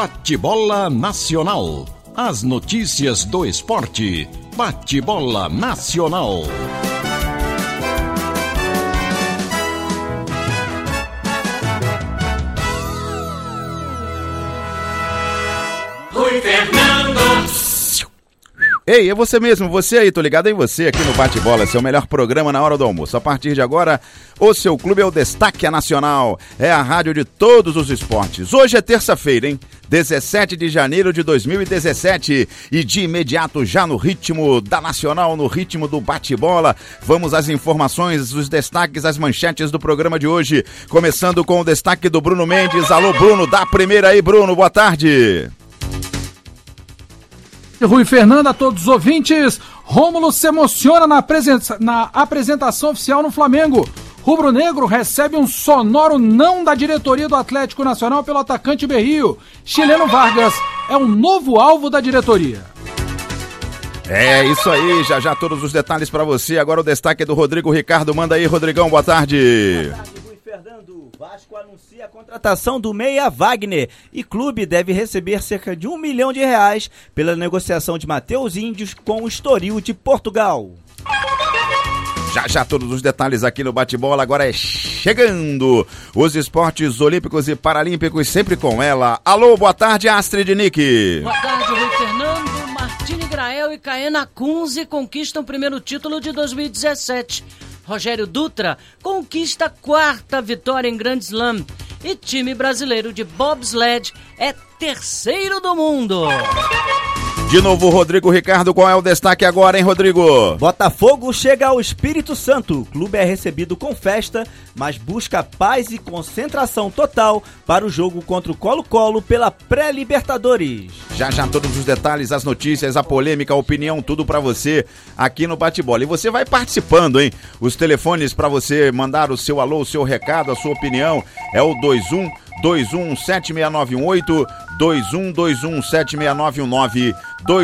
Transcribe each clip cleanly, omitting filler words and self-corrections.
Bate-bola Nacional. As notícias do esporte. Bate-bola Nacional. Rui Fernando. Ei, é você mesmo, você aí, tô ligado em você aqui no Bate-Bola, seu melhor programa na hora do almoço. A partir de agora, o seu clube é o Destaque Nacional, é a rádio de todos os esportes. Hoje é terça-feira, hein? 17 de janeiro de 2017 e de imediato já no ritmo da Nacional, no ritmo do Bate-Bola. Vamos às informações, os destaques, as manchetes do programa de hoje, começando com o destaque do Bruno Mendes. Alô, Bruno, dá a primeira aí, Bruno, boa tarde. Rui Fernando, a todos os ouvintes. Rômulo se emociona na apresentação oficial no Flamengo. Rubro-negro recebe um sonoro não da diretoria do Atlético Nacional pelo atacante Berrio. Chileno Vargas é um novo alvo da diretoria. É isso aí, já todos os detalhes para você. Agora o destaque do Rodrigo Ricardo. Manda aí, Rodrigão, boa tarde. Boa tarde, Rui Fernando. Vasco anuncia a contratação do meia Wagner e clube deve receber cerca de R$1 milhão pela negociação de Matheus Índios com o Estoril de Portugal. Já todos os detalhes aqui no Bate-Bola, agora é chegando os esportes olímpicos e paralímpicos, sempre com ela. Alô, boa tarde, Astrid Nick. Boa tarde, Rui Fernando. Martini Grael e Caena Kunze conquistam o primeiro título de 2017. Rogério Dutra conquista a 4ª vitória em Grand Slam. E time brasileiro de bobsled é terceiro do mundo. De novo, Rodrigo Ricardo, qual é o destaque agora, hein, Rodrigo? Botafogo chega ao Espírito Santo. O clube é recebido com festa, mas busca paz e concentração total para o jogo contra o Colo-Colo pela pré-Libertadores. Já todos os detalhes, as notícias, a polêmica, a opinião, tudo pra você aqui no Bate-Bola. E você vai participando, hein? Os telefones pra você mandar o seu alô, o seu recado, a sua opinião é o 21-7691-8, 21-7691-9,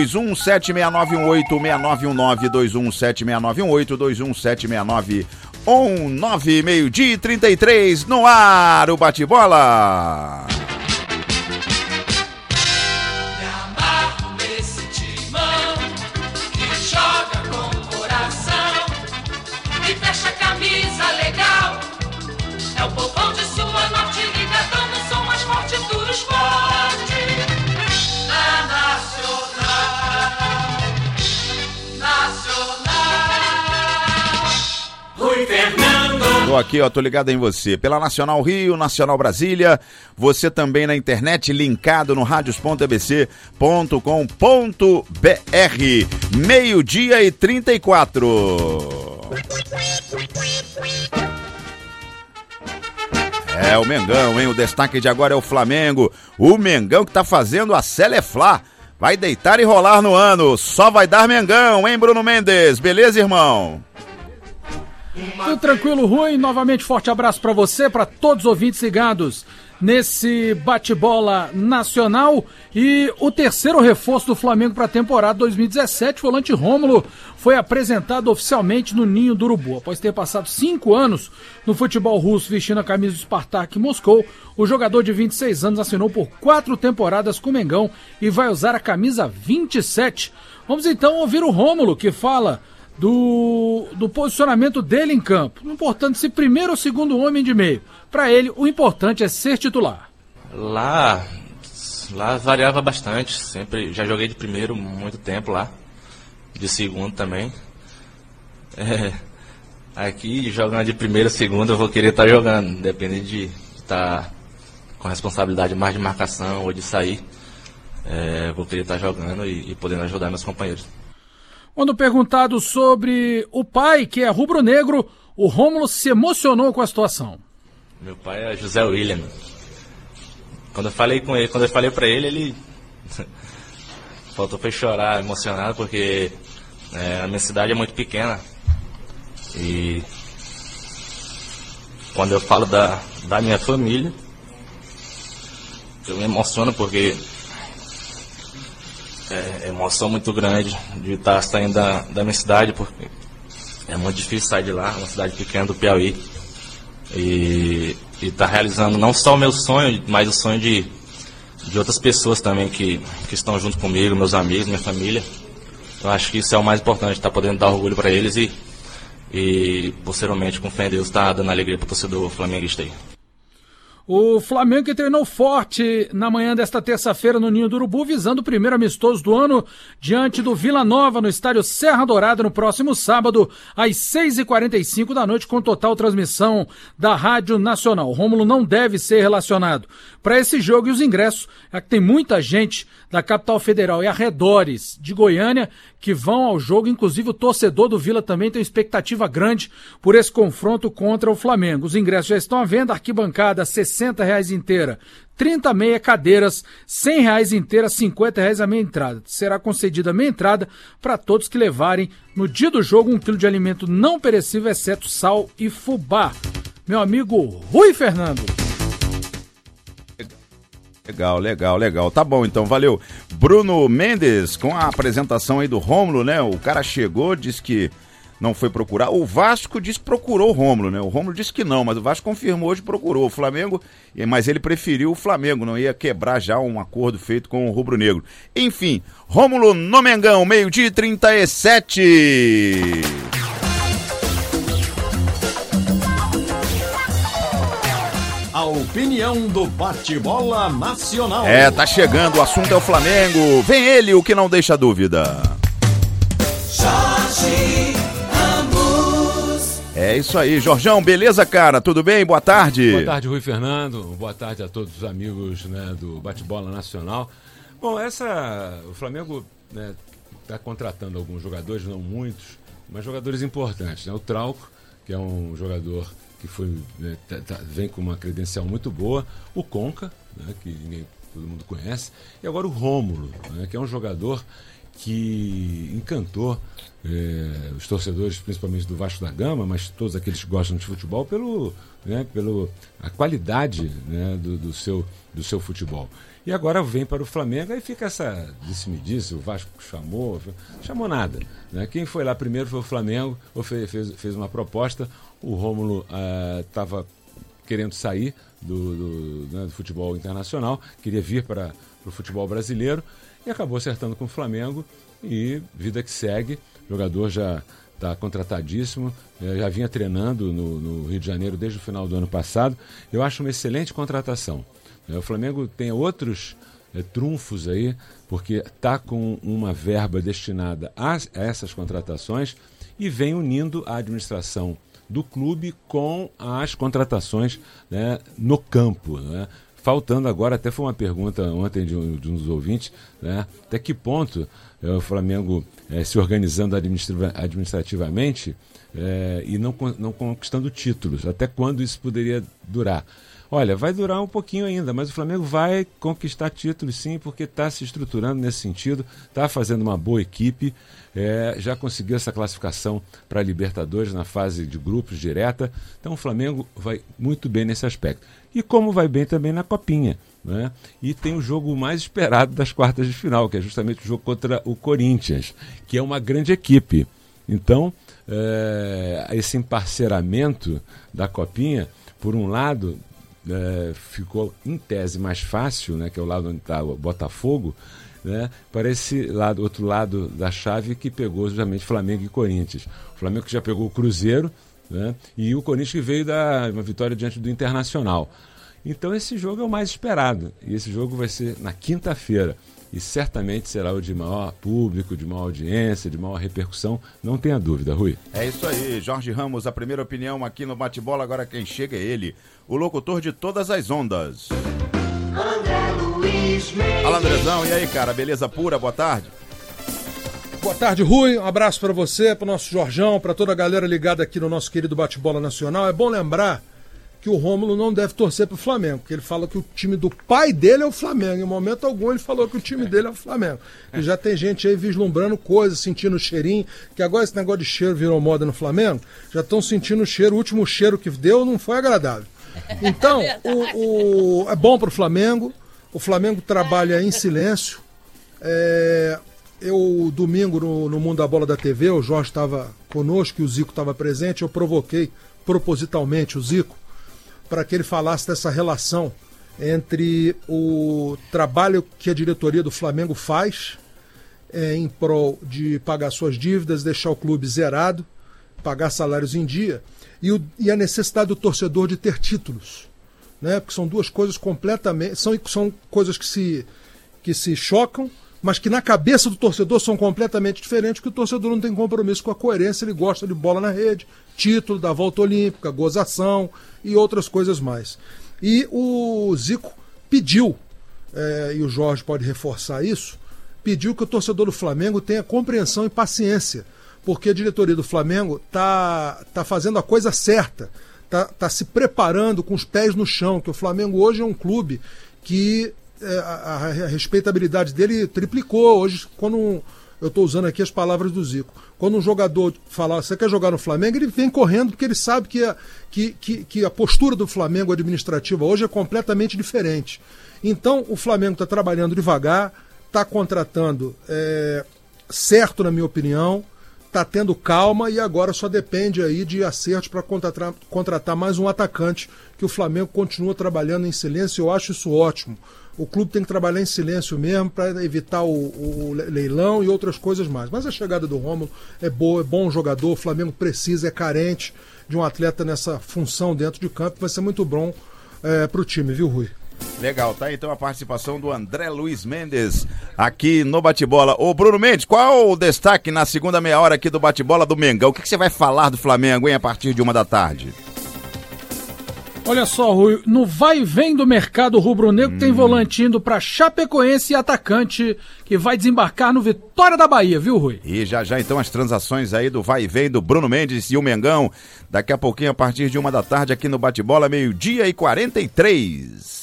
21-7691-8-6919, 21-7691-8, 21-7691-9, meio-dia e 33, no ar, o Bate-Bola. Tô aqui, tô ligado em você, pela Nacional Rio, Nacional Brasília, você também na internet, linkado no radios.abc.com.br, meio-dia e 34. É o Mengão, hein? O destaque de agora é o Flamengo, o Mengão que tá fazendo a Celeflá, vai deitar e rolar no ano, só vai dar Mengão, hein, Bruno Mendes? Beleza, irmão? Tudo tranquilo, Rui? Novamente forte abraço para você, para todos os ouvintes ligados nesse Bate-Bola Nacional. E o terceiro reforço do Flamengo para a temporada 2017, o volante Rômulo, foi apresentado oficialmente no Ninho do Urubu. Após ter passado 5 anos no futebol russo vestindo a camisa do Spartak Moscou, o jogador de 26 anos assinou por 4 temporadas com o Mengão e vai usar a camisa 27. Vamos então ouvir o Rômulo, que fala do posicionamento dele em campo. Não importando se primeiro ou segundo homem de meio. Para ele, o importante é ser titular. Lá variava bastante. Sempre já joguei de primeiro muito tempo lá. De segundo também. Aqui, jogando de primeiro ou segundo, eu vou querer estar jogando. Independente de estar com responsabilidade mais de marcação ou de sair. Vou querer estar jogando e podendo ajudar meus companheiros. Quando perguntado sobre o pai, que é rubro-negro, o Rômulo se emocionou com a situação. Meu pai é José William. Quando eu falei com ele, pra ele, ele faltou pra chorar, emocionado, porque a minha cidade é muito pequena. E quando eu falo da minha família, eu me emociono porque é emoção muito grande de estar saindo da minha cidade, porque é muito difícil sair de lá, uma cidade pequena do Piauí, e estar realizando não só o meu sonho, mas o sonho de de outras pessoas também que estão junto comigo, meus amigos, minha família. Eu acho que isso é o mais importante, estar podendo dar orgulho para eles e posteriormente, com fé em Deus, estar dando alegria para o torcedor flamenguista aí. O Flamengo que treinou forte na manhã desta terça-feira no Ninho do Urubu, visando o primeiro amistoso do ano diante do Vila Nova no estádio Serra Dourada no próximo sábado às 6h45 da noite, com total transmissão da Rádio Nacional. O Rômulo não deve ser relacionado para esse jogo e os ingressos, é que tem muita gente da capital federal e arredores de Goiânia que vão ao jogo, inclusive o torcedor do Vila também tem expectativa grande por esse confronto contra o Flamengo. Os ingressos já estão à venda, arquibancada R$60 inteira, 30 meia cadeiras, R$100 inteira, R$50 a meia entrada. Será concedida a meia entrada para todos que levarem no dia do jogo 1 quilo de alimento não perecível, exceto sal e fubá. Meu amigo Rui Fernando. Legal. Tá bom, então, valeu. Bruno Mendes, com a apresentação aí do Rômulo, né? O cara chegou, disse que não foi procurar. O Vasco disse que procurou o Rômulo, né? O Rômulo disse que não, mas o Vasco confirmou hoje, procurou o Flamengo, mas ele preferiu o Flamengo, não ia quebrar já um acordo feito com o Rubro Negro. Enfim, Rômulo no Mengão, 12h37. A opinião do Bate-Bola Nacional. Tá chegando, o assunto é o Flamengo. Vem ele, o que não deixa dúvida. Jorge Ramos. É isso aí, Jorjão, beleza, cara? Tudo bem? Boa tarde. Boa tarde, Rui Fernando. Boa tarde a todos os amigos, né, do Bate-Bola Nacional. Bom, o Flamengo, né, tá contratando alguns jogadores, não muitos, mas jogadores importantes, né? O Trauco, que é um jogador que foi, né, vem com uma credencial muito boa, o Conca, né, que todo mundo conhece, e agora o Rômulo, né, que é um jogador que encantou os torcedores, principalmente do Vasco da Gama, mas todos aqueles que gostam de futebol, pela a qualidade, né, do seu futebol. E agora vem para o Flamengo, aí fica essa disse-me-disse, o Vasco chamou nada, né? Quem foi lá primeiro foi o Flamengo, fez uma proposta, o Rômulo estava querendo sair do futebol internacional, queria vir para o futebol brasileiro, e acabou acertando com o Flamengo, e vida que segue, o jogador já está contratadíssimo, já vinha treinando no Rio de Janeiro desde o final do ano passado. Eu acho uma excelente contratação. O Flamengo tem outros trunfos aí, porque está com uma verba destinada a essas contratações e vem unindo a administração do clube com as contratações, né, no campo, né? Faltando agora, até foi uma pergunta ontem de um dos ouvintes, né, até que ponto o Flamengo se organizando administrativamente e não conquistando títulos, até quando isso poderia durar? Olha, vai durar um pouquinho ainda, mas o Flamengo vai conquistar títulos sim, porque está se estruturando nesse sentido, está fazendo uma boa equipe, já conseguiu essa classificação para a Libertadores na fase de grupos direta, então o Flamengo vai muito bem nesse aspecto. E como vai bem também na Copinha, né? E tem o jogo mais esperado das quartas de final, que é justamente o jogo contra o Corinthians, que é uma grande equipe. Então, esse emparceramento da Copinha, por um lado, ficou em tese mais fácil, né, que é o lado onde está o Botafogo, né, para esse lado, outro lado da chave que pegou justamente Flamengo e Corinthians. O Flamengo que já pegou o Cruzeiro, né, e o Corinthians que veio dar uma vitória diante do Internacional. Então esse jogo é o mais esperado, e esse jogo vai ser na quinta-feira, e certamente será o de maior público, de maior audiência, de maior repercussão, não tenha dúvida, Rui. É isso aí, Jorge Ramos, a primeira opinião aqui no Bate-Bola. Agora quem chega é ele, o locutor de todas as ondas, André Luiz Mendes. Fala, Andrezão, e aí, cara, beleza pura? Boa tarde. Boa tarde, Rui, um abraço para você, para o nosso Jorjão, para toda a galera ligada aqui no nosso querido Bate-Bola Nacional. É bom lembrar que o Rômulo não deve torcer pro Flamengo, porque ele fala que o time do pai dele é o Flamengo. Em momento algum ele falou que o time dele é o Flamengo. E já tem gente aí vislumbrando coisas, sentindo o cheirinho, que agora esse negócio de cheiro virou moda no Flamengo, já estão sentindo o cheiro, o último cheiro que deu não foi agradável. Então, é bom pro Flamengo, o Flamengo trabalha em silêncio. Eu, domingo, no Mundo da Bola da TV, o Jorge estava conosco e o Zico estava presente, eu provoquei propositalmente o Zico para que ele falasse dessa relação entre o trabalho que a diretoria do Flamengo faz em prol de pagar suas dívidas, deixar o clube zerado, pagar salários em dia, e a necessidade do torcedor de ter títulos, né? Porque são duas coisas completamente... São coisas que se chocam, mas que na cabeça do torcedor são completamente diferentes, porque o torcedor não tem compromisso com a coerência, ele gosta de bola na rede, título da volta olímpica, gozação e outras coisas mais. E o Zico pediu, e o Jorge pode reforçar isso, pediu que o torcedor do Flamengo tenha compreensão e paciência, porque a diretoria do Flamengo tá fazendo a coisa certa, tá se preparando com os pés no chão, que o Flamengo hoje é um clube que a respeitabilidade dele triplicou. Hoje, quando eu estou usando aqui as palavras do Zico, quando um jogador fala, você quer jogar no Flamengo, ele vem correndo, porque ele sabe que a postura do Flamengo administrativa hoje é completamente diferente. Então o Flamengo está trabalhando devagar, está contratando certo, na minha opinião, está tendo calma, e agora só depende aí de acertos para contratar mais um atacante, que o Flamengo continua trabalhando em silêncio. Eu acho isso ótimo. O clube tem que trabalhar em silêncio mesmo para evitar o leilão e outras coisas mais. Mas a chegada do Rômulo é boa, é bom jogador, o Flamengo precisa, é carente de um atleta nessa função dentro de campo, vai ser muito bom para o time, viu, Rui? Legal, tá? Então a participação do André Luiz Mendes aqui no Bate-Bola. Ô Bruno Mendes, qual o destaque na segunda meia hora aqui do Bate-Bola do Mengão? O que você vai falar do Flamengo, hein, a partir de 1h. Olha só, Rui, no vai e vem do mercado rubro-negro tem volante indo para Chapecoense e atacante que vai desembarcar no Vitória da Bahia, viu, Rui? E já então as transações aí do vai e vem do Bruno Mendes e o Mengão, daqui a pouquinho a partir de 1h aqui no Bate-Bola, 12h43.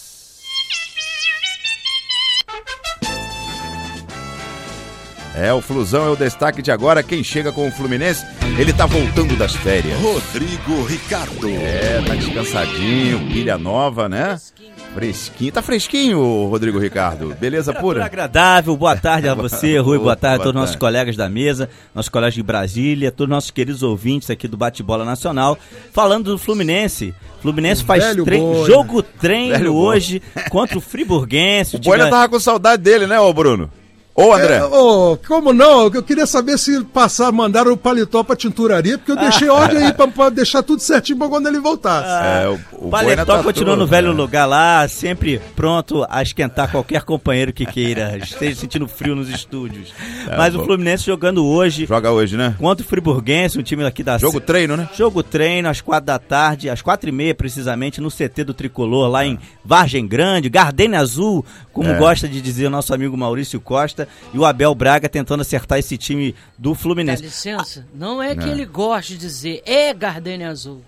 O Flusão é o destaque de agora. Quem chega com o Fluminense, ele tá voltando das férias. Rodrigo Ricardo. Tá descansadinho, pilha nova, né? Fresquinho. Tá fresquinho, Rodrigo Ricardo. Beleza pura? Agradável. Boa tarde a você, Rui. Boa tarde a todos os nossos colegas da mesa, nossos colegas de Brasília, todos os nossos queridos ouvintes aqui do Bate-Bola Nacional. Falando do Fluminense. Fluminense faz jogo treino hoje contra o Friburguense. O Boina tava com saudade dele, né, ô Bruno? Ô, André. Como não? Eu queria saber se mandaram o paletó pra tinturaria, porque eu deixei ordem aí pra deixar tudo certinho pra quando ele voltasse. O paletó continua no velho lugar lá, sempre pronto a esquentar qualquer companheiro que queira, esteja sentindo frio nos estúdios. Mas o Fluminense jogando hoje. Joga hoje, né? Contra o Friburguense, um time aqui da... Jogo treino, né? Jogo treino, às 4h, às 4h30 precisamente, no CT do Tricolor, lá em Vargem Grande, Gardenia Azul, como gosta de dizer o nosso amigo Maurício Costa. E o Abel Braga tentando acertar esse time do Fluminense. Dá licença, não é que ele gosta de dizer, é Gardenia Azul.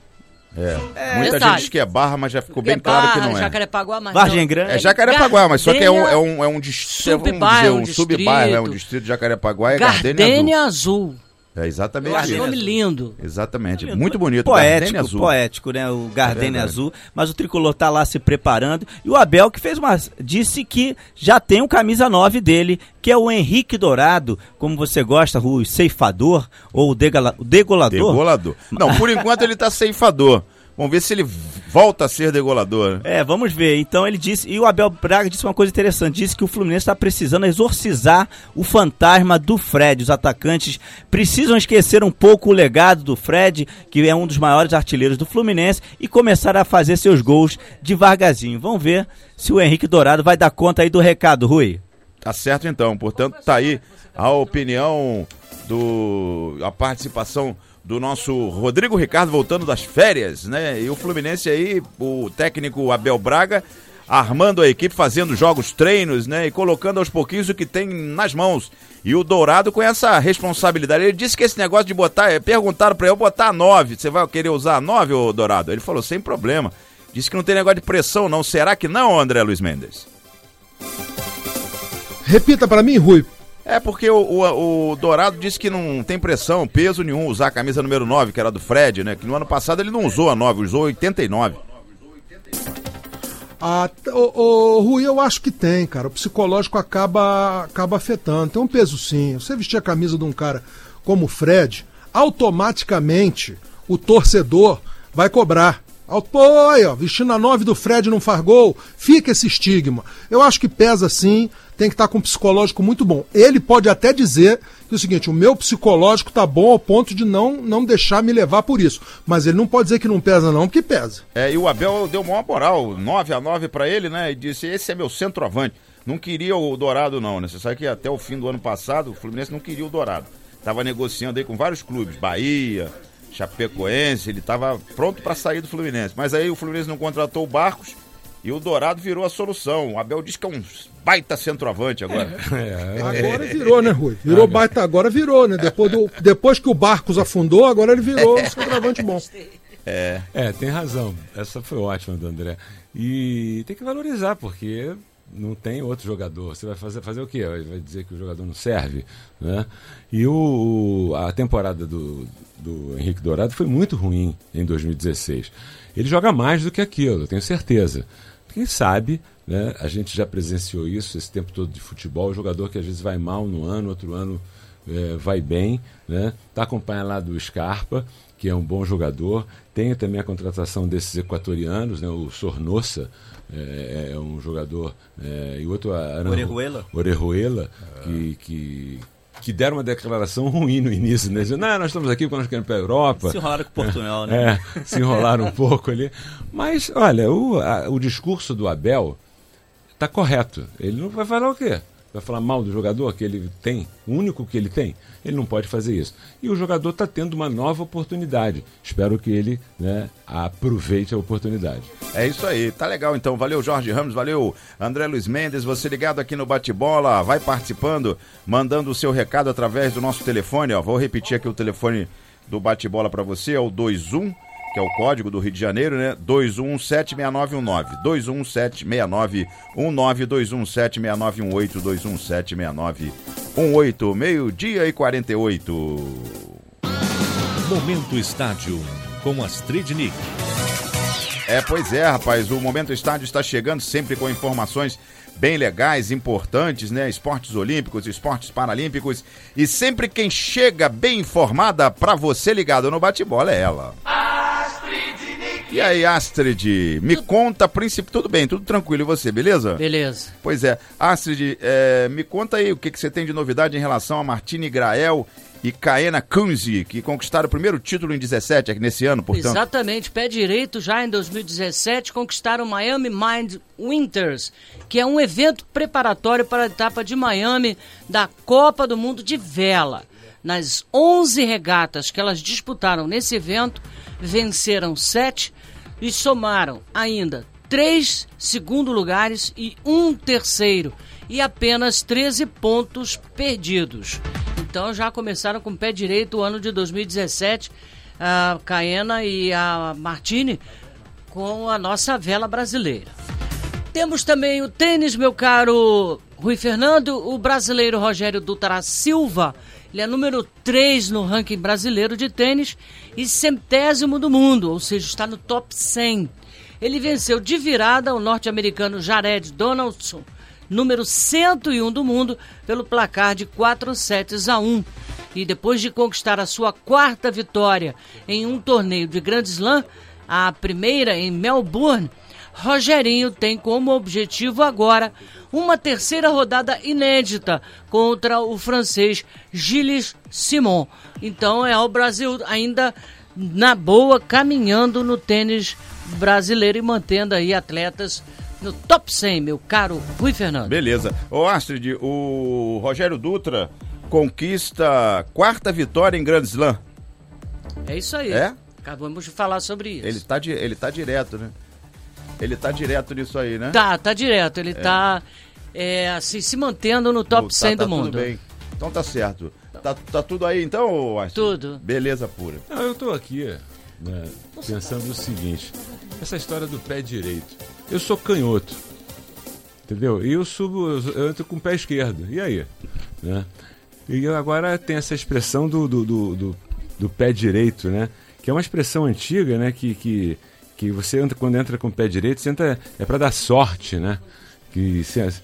Muita gente diz que é Barra, mas já ficou bem claro que não é. Jacarepaguá, mas Vargem Grande. É Jacarepaguá, mas só que é um distrito, um sub-bairro, o distrito de Jacarepaguá é Gardenia Azul. É exatamente eu acho isso. Nome lindo. Exatamente, muito bonito. Poético, né? O Gardenia Azul. Mas o Tricolor tá lá se preparando. E o Abel que disse que já tem um camisa 9 dele, que é o Henrique Dourado, como você gosta, o ceifador ou o degolador. Degolador. Não, por enquanto ele tá ceifador. Vamos ver se ele volta a ser degolador. Vamos ver. Então ele disse, e o Abel Braga disse uma coisa interessante, disse que o Fluminense está precisando exorcizar o fantasma do Fred. Os atacantes precisam esquecer um pouco o legado do Fred, que é um dos maiores artilheiros do Fluminense, e começar a fazer seus gols devagarzinho. Vamos ver se o Henrique Dourado vai dar conta aí do recado, Rui. Tá certo então, portanto tá aí a opinião a participação do nosso Rodrigo Ricardo voltando das férias, né? E o Fluminense aí, o técnico Abel Braga, armando a equipe, fazendo jogos, treinos, né? E colocando aos pouquinhos o que tem nas mãos. E o Dourado com essa responsabilidade. Ele disse que esse negócio de perguntaram pra ele, botar a 9, você vai querer usar a 9, ô Dourado? Ele falou, sem problema. Disse que não tem negócio de pressão, não. Será que não, André Luiz Mendes? Repita pra mim, Rui. Porque o Dourado disse que não tem pressão, peso nenhum, usar a camisa número 9, que era do Fred, né? Que no ano passado ele não usou a 9, usou 89. Rui, eu acho que tem, cara. O psicológico acaba afetando. Tem um peso sim. Você vestir a camisa de um cara como o Fred, automaticamente o torcedor vai cobrar. Pô, aí, ó, vestindo a 9 do Fred não faz gol. Fica esse estigma. Eu acho que pesa sim, tem que estar com um psicológico muito bom. Ele pode até dizer que é o seguinte, o meu psicológico tá bom ao ponto de não deixar me levar por isso. Mas ele não pode dizer que não pesa não, porque pesa. E o Abel deu uma moral, 9-9 pra ele, né? E disse, esse é meu centroavante. Não queria o Dourado não, né? Você sabe que até o fim do ano passado o Fluminense não queria o Dourado. Tava negociando aí com vários clubes, Bahia, Chapecoense, ele estava pronto para sair do Fluminense. Mas aí o Fluminense não contratou o Barcos e o Dourado virou a solução. O Abel diz que é um baita centroavante agora. Agora virou, né, Rui? Virou baita, agora virou, né? Depois que o Barcos afundou, agora ele virou um centroavante bom. Tem razão. Essa foi ótima do André. E tem que valorizar, porque não tem outro jogador. Você vai fazer o quê? Vai dizer que o jogador não serve, né? E a temporada do Henrique Dourado foi muito ruim em 2016. Ele joga mais do que aquilo, eu tenho certeza. Quem sabe, né? A gente já presenciou isso esse tempo todo de futebol, o jogador que às vezes vai mal no ano, outro ano vai bem, né? Tá acompanhando lá do Scarpa, que é um bom jogador. Tem também a contratação desses equatorianos, né? O Sornosa é um jogador, e outro Orejuela, que deram uma declaração ruim no início, né? Dizendo, nós estamos aqui porque nós queremos ir para a Europa. Se enrolaram com o Portugal, né? Se enrolaram um pouco ali. Mas, olha, o discurso do Abel está correto. Ele não vai falar o quê? Vai falar mal do jogador que ele tem, o único que ele tem? Ele não pode fazer isso. E o jogador está tendo uma nova oportunidade. Espero que ele, né, aproveite a oportunidade. É isso aí, tá legal então. Valeu, Jorge Ramos, valeu, André Luiz Mendes. Você ligado aqui no Bate-Bola, vai participando, mandando o seu recado através do nosso telefone. Vou repetir aqui o telefone do Bate-Bola para você, é o 21, que é o código do Rio de Janeiro, né? 2176919, 2176919, 2176918, 2176918, meio-dia e 48. Momento Estádio, com Astrid Nick. Pois é, rapaz, o Momento Estádio está chegando sempre com informações bem legais, importantes, né? Esportes olímpicos, esportes paralímpicos, e sempre quem chega bem informada pra você ligado no Bate-Bola é ela. E aí, Astrid, me conta, príncipe, tudo bem, tudo tranquilo, e você, beleza? Beleza. Pois é, Astrid, me conta aí o que você tem de novidade em relação a Martini Grael e Kaena Kunze, que conquistaram o primeiro título em 17, nesse ano, portanto. Exatamente, pé direito já em 2017, conquistaram o Miami Mind Winters, que é um evento preparatório para a etapa de Miami da Copa do Mundo de Vela. Nas 11 regatas que elas disputaram nesse evento, venceram 7 e somaram ainda 3 segundo lugares e 1 terceiro e apenas 13 pontos perdidos. Então já começaram com o pé direito o ano de 2017, a Kaena e a Martini com a nossa vela brasileira. Temos também o tênis, meu caro Rui Fernando, o brasileiro Rogério Dutra Silva. Ele é número 3 no ranking brasileiro de tênis e 100º do mundo, ou seja, está no top 100. Ele venceu de virada o norte-americano Jared Donaldson, número 101 do mundo, pelo placar de 4-1. E depois de conquistar a sua 4ª vitória em um torneio de Grand Slam, a primeira em Melbourne, Rogerinho tem como objetivo agora uma 3ª rodada inédita contra o francês Gilles Simon. Então é o Brasil ainda na boa, caminhando no tênis brasileiro e mantendo aí atletas no top 100, meu caro Rui Fernando. Beleza. Ô Astrid, o Rogério Dutra conquista 4ª vitória em Grand Slam. É isso aí. Acabamos de falar sobre isso. Ele tá direto, né? Ele tá direto nisso aí, né? Tá direto. Ele tá assim, se mantendo no top 100 do mundo. Tudo bem. Então tá certo. Tá tudo aí então, Astrid? Tudo. Beleza pura. Não, eu tô aqui, né, pensando o seguinte, essa história do pé direito. Eu sou canhoto, entendeu? E eu entro com o pé esquerdo. E aí? Né? E agora tem essa expressão do pé direito, né? Que é uma expressão antiga, né? Que você quando entra com o pé direito, você entra, é para dar sorte, né? Que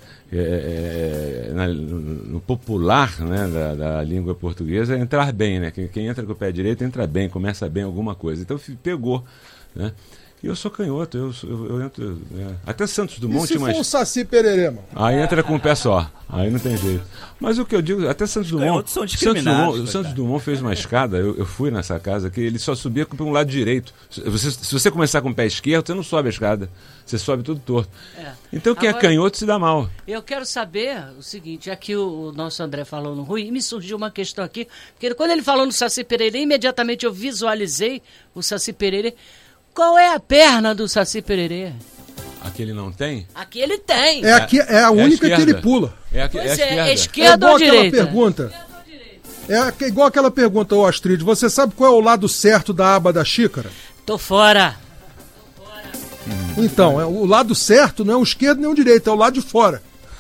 no popular, né, da língua portuguesa é entrar bem, né? Quem entra com o pé direito entra bem, começa bem alguma coisa. Então pegou, né? E eu sou canhoto, eu entro. Até Santos Dumont E se tinha for um Saci Pererê, mano? Aí entra com o pé só. Aí não tem jeito. Mas o que eu digo, até Santos Dumont. Santos Dumont fez uma escada, eu fui nessa casa, que ele só subia por um lado direito. Se você começar com o pé esquerdo, você não sobe a escada. Você sobe tudo torto. Então quem agora, é canhoto se dá mal. Eu quero saber o seguinte, já que o nosso André falou no Rui, me surgiu uma questão aqui, porque quando ele falou no Saci Pererê, imediatamente eu visualizei o Saci Pererê. Qual é a perna do Saci Pererê? Aqui ele não tem? Aqui ele tem. É a única que ele pula. É esquerda ou direita? Pergunta. É igual aquela pergunta, ô Astrid, você sabe qual é o lado certo da aba da xícara? Tô fora. Então, o lado certo não é o esquerdo nem o direito, é o lado de fora.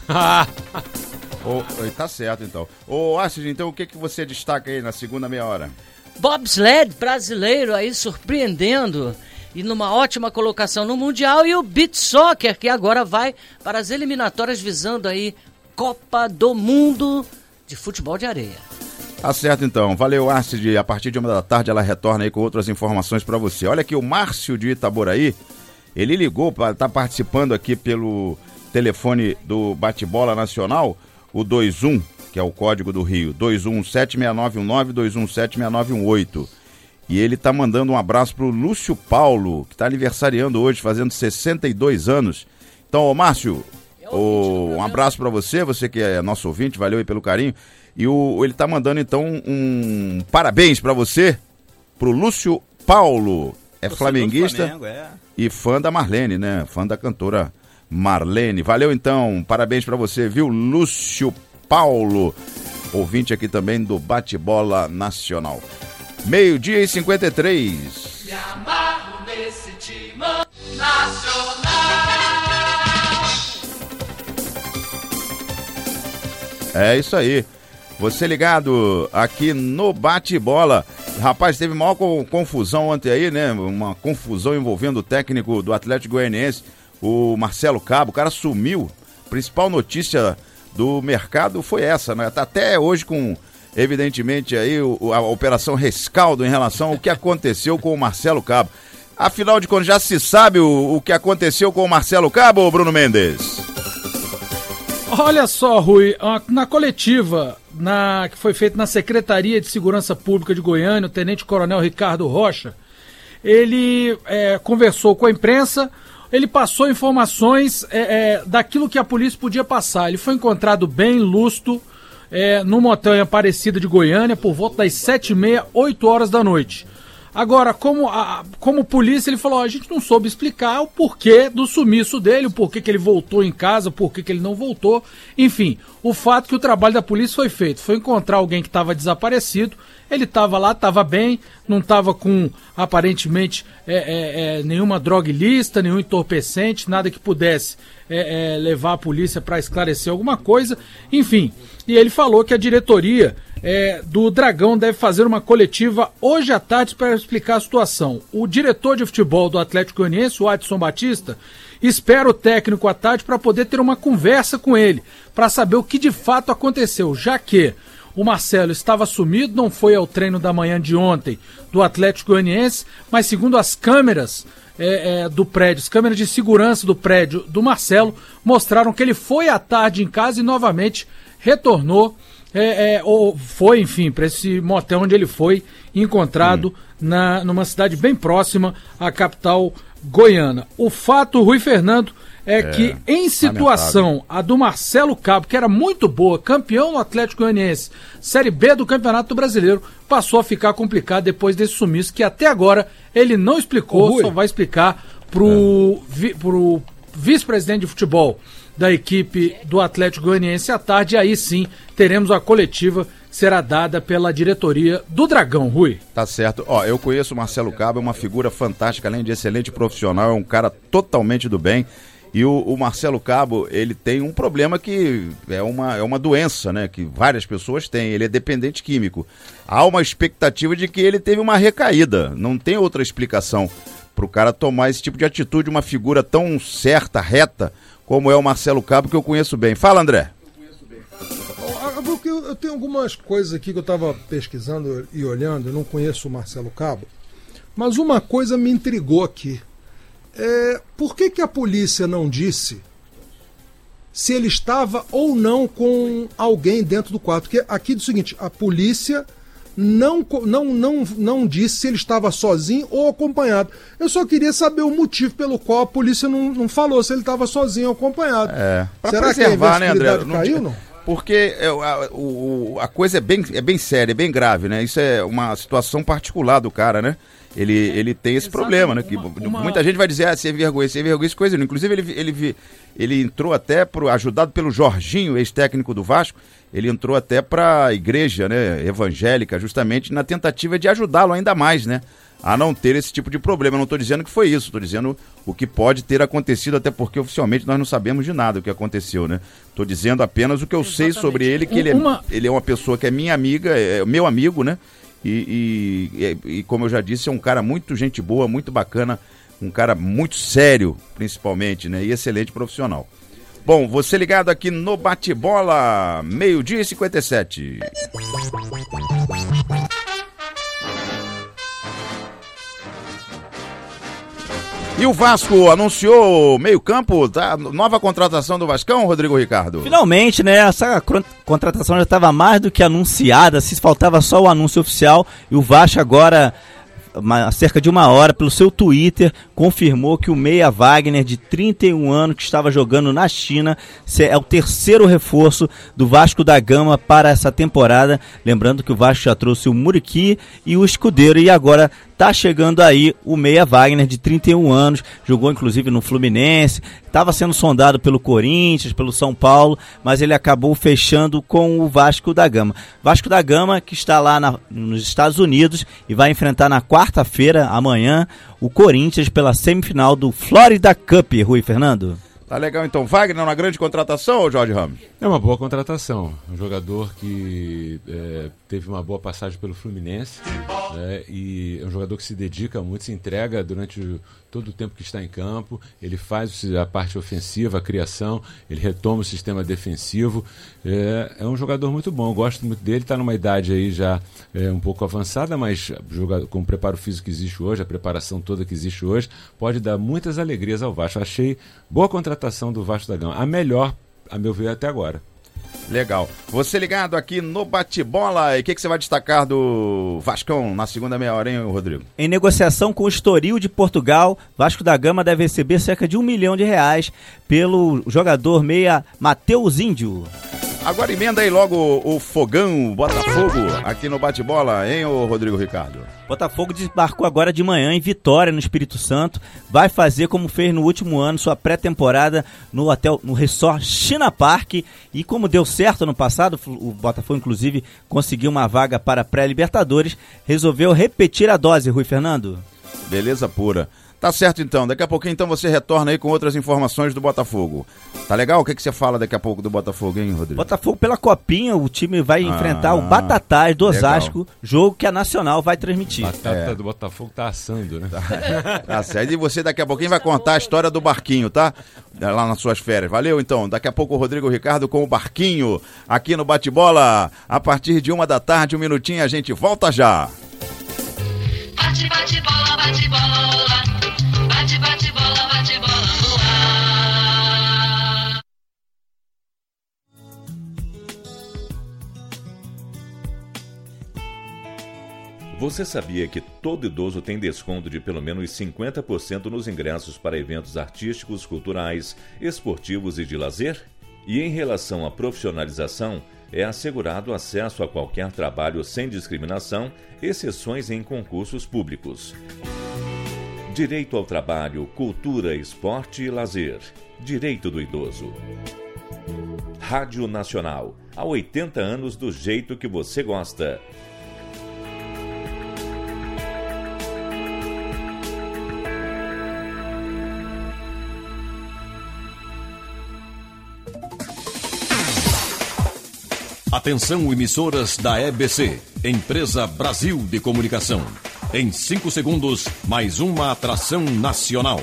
Tá certo, então. Ô, Astrid, então o que você destaca aí na segunda meia hora? Bobsled brasileiro aí surpreendendo e numa ótima colocação no Mundial, e o Beach Soccer, que agora vai para as eliminatórias visando aí Copa do Mundo de futebol de areia. Tá certo, então. Valeu, Astrid. A partir de 1h da tarde ela retorna aí com outras informações para você. Olha aqui, o Márcio de Itaboraí, ele ligou para estar participando aqui pelo telefone do Bate-Bola Nacional, o 21, que é o código do Rio, 2176919, 2176918. E ele tá mandando um abraço pro Lúcio Paulo, que tá aniversariando hoje, fazendo 62 anos. Então, ô Márcio, um abraço para você que é nosso ouvinte, valeu aí pelo carinho. E ele tá mandando então um parabéns para você, pro Lúcio Paulo. É flamenguista Flamengo, e fã da Marlene, né? Fã da cantora Marlene. Valeu então, parabéns para você, viu, Lúcio Paulo, ouvinte aqui também do Bate-Bola Nacional. 12h53. Me amarro nesse timão nacional. É isso aí. Você ligado aqui no Bate-Bola. Rapaz, teve maior confusão ontem aí, né? Uma confusão envolvendo o técnico do Atlético Goianiense, o Marcelo Cabo. O cara sumiu. Principal notícia do mercado foi essa, né? Tá até hoje com, evidentemente, aí a Operação Rescaldo em relação ao que aconteceu com o Marcelo Cabo. Afinal de contas, já se sabe o que aconteceu com o Marcelo Cabo, Bruno Mendes? Olha só, Rui, na coletiva que foi feita na Secretaria de Segurança Pública de Goiânia, o Tenente-Coronel Ricardo Rocha, ele conversou com a imprensa, ele passou informações daquilo que a polícia podia passar. Ele foi encontrado bem lúcido no motel em Aparecida de Goiânia por volta das 7h30, 8 horas da noite. Agora, como polícia, ele falou, a gente não soube explicar o porquê do sumiço dele, o porquê que ele voltou em casa, o porquê que ele não voltou. Enfim, o fato que o trabalho da polícia foi feito, foi encontrar alguém que estava desaparecido, ele estava lá, estava bem, não estava com, aparentemente, nenhuma droga ilícita, nenhum entorpecente, nada que pudesse levar a polícia para esclarecer alguma coisa, enfim. E ele falou que a diretoria do Dragão deve fazer uma coletiva hoje à tarde para explicar a situação. O diretor de futebol do Atlético Goianiense, o Adson Batista, espera o técnico à tarde para poder ter uma conversa com ele, para saber o que de fato aconteceu, já que o Marcelo estava sumido, não foi ao treino da manhã de ontem do Atlético Goianiense, mas segundo as câmeras do prédio, as câmeras de segurança do prédio do Marcelo, mostraram que ele foi à tarde em casa e novamente retornou, ou foi, enfim, para esse motel onde ele foi encontrado numa cidade bem próxima à capital goiana. O fato, Rui Fernando, que em situação a do Marcelo Cabo, que era muito boa, campeão no Atlético Goianiense, Série B do Campeonato Brasileiro, passou a ficar complicado depois desse sumiço, que até agora ele não explicou, só vai explicar pro vice-presidente de futebol da equipe do Atlético Goianiense à tarde, e aí sim teremos a coletiva que será dada pela diretoria do Dragão, Rui. Tá certo. Eu conheço o Marcelo Cabo, é uma figura fantástica, além de excelente profissional, é um cara totalmente do bem. E o Marcelo Cabo, ele tem um problema que é uma doença, né? Que várias pessoas têm. Ele é dependente químico. Há uma expectativa de que ele teve uma recaída. Não tem outra explicação para o cara tomar esse tipo de atitude, uma figura tão certa, reta, como é o Marcelo Cabo, que eu conheço bem. Fala, André. Eu tenho algumas coisas aqui que eu estava pesquisando e olhando, eu não conheço o Marcelo Cabo, mas uma coisa me intrigou aqui. por que a polícia não disse se ele estava ou não com alguém dentro do quarto? Porque aqui diz o seguinte, a polícia não disse se ele estava sozinho ou acompanhado. Eu só queria saber o motivo pelo qual a polícia não falou se ele estava sozinho ou acompanhado. Será que a investibilidade caiu, não? Porque a coisa é bem séria, é bem grave, né? Isso é uma situação particular do cara, né? Ele tem esse problema, né? Que muita gente vai dizer, sem vergonha, coisa. Inclusive, ele entrou até, ajudado pelo Jorginho, ex-técnico do Vasco, ele entrou até para a igreja, né, evangélica, justamente na tentativa de ajudá-lo ainda mais, né? A não ter esse tipo de problema. Eu não estou dizendo que foi isso, estou dizendo o que pode ter acontecido, até porque oficialmente nós não sabemos de nada o que aconteceu, né? Estou dizendo apenas o que eu sei sobre ele, que ele é uma pessoa que é minha amiga, é meu amigo, né? E como eu já disse, é um cara muito gente boa, muito bacana, um cara muito sério, principalmente, né? E excelente profissional. Bom, você ligado aqui no Bate-Bola, 12h57. E o Vasco anunciou meio-campo, tá? Nova contratação do Vascão, Rodrigo Ricardo? Finalmente, né? Essa contratação já estava mais do que anunciada, se faltava só o anúncio oficial, e o Vasco agora, há cerca de uma hora, pelo seu Twitter, confirmou que o meia Wagner, de 31 anos, que estava jogando na China, é o terceiro reforço do Vasco da Gama para essa temporada. Lembrando que o Vasco já trouxe o Muriqui e o Escudeiro, e agora tá chegando aí o meia Wagner, de 31 anos, jogou inclusive no Fluminense, estava sendo sondado pelo Corinthians, pelo São Paulo, mas ele acabou fechando com o Vasco da Gama. Vasco da Gama, que está lá nos Estados Unidos e vai enfrentar na quarta-feira, amanhã, o Corinthians pela semifinal do Florida Cup, Rui Fernando. Tá legal então. Wagner, uma grande contratação, ou Jorge Ramos? É uma boa contratação. Um jogador que teve uma boa passagem pelo Fluminense, e é um jogador que se dedica muito, se entrega durante todo o tempo que está em campo. Ele faz a parte ofensiva, a criação, ele retoma o sistema defensivo. É um jogador muito bom, eu gosto muito dele. Está numa idade aí já um pouco avançada, mas com o preparo físico que existe hoje, a preparação toda que existe hoje, pode dar muitas alegrias ao Vasco. Achei boa contratação do Vasco da Gama, a melhor, a meu ver, até agora. Legal. Você ligado aqui no Bate-Bola, e o que você vai destacar do Vascão na segunda meia hora, hein, Rodrigo? Em negociação com o Estoril de Portugal, Vasco da Gama deve receber cerca de R$1 milhão pelo jogador meia Matheus Índio. Agora emenda aí logo o Fogão Botafogo aqui no Bate-Bola, hein, ô Rodrigo Ricardo? Botafogo desembarcou agora de manhã em Vitória, no Espírito Santo. Vai fazer, como fez no último ano, sua pré-temporada no Resort China Park. E como deu certo no passado, o Botafogo inclusive conseguiu uma vaga para pré-Libertadores, resolveu repetir a dose, Rui Fernando. Beleza pura. Tá certo então, daqui a pouquinho então você retorna aí com outras informações do Botafogo. Tá legal? O que você fala daqui a pouco do Botafogo, hein, Rodrigo? Botafogo pela Copinha, o time vai enfrentar o Batatais do Osasco, jogo que a Nacional vai transmitir. A batata do Botafogo tá assando, né? Tá certo, e você daqui a pouquinho vai contar a história do barquinho, tá? Lá nas suas férias. Valeu então, daqui a pouco o Rodrigo Ricardo com o barquinho aqui no Bate-Bola. A partir de 13h, um minutinho, a gente volta já. Bate, bate, bola, bate, bola. Bate, bate, bola, bate, bola no ar. Você sabia que todo idoso tem desconto de pelo menos 50% nos ingressos para eventos artísticos, culturais, esportivos e de lazer? E em relação à profissionalização, é assegurado acesso a qualquer trabalho sem discriminação, exceções em concursos públicos. Direito ao trabalho, cultura, esporte e lazer. Direito do idoso. Rádio Nacional. Há 80 anos do jeito que você gosta. Atenção, emissoras da EBC, Empresa Brasil de Comunicação. Em 5 segundos, mais uma atração nacional.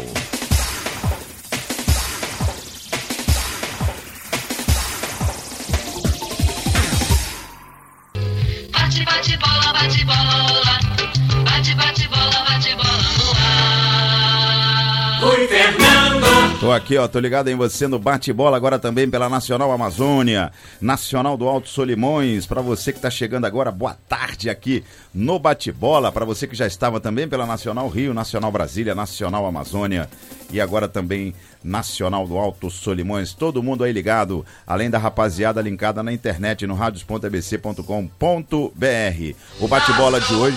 Bate, bate, bola, bate, bola. Bate, bate, bola, bate, bola no ar. Oi, Fernando. Tô aqui, ó, tô ligado em você no bate-bola, agora também pela Nacional Amazônia, Nacional do Alto Solimões. Pra você que tá chegando agora, boa tarde aqui no bate-bola. Pra você que já estava também pela Nacional Rio, Nacional Brasília, Nacional Amazônia e agora também Nacional do Alto Solimões. Todo mundo aí ligado, além da rapaziada linkada na internet no radios.abc.com.br. O bate-bola de hoje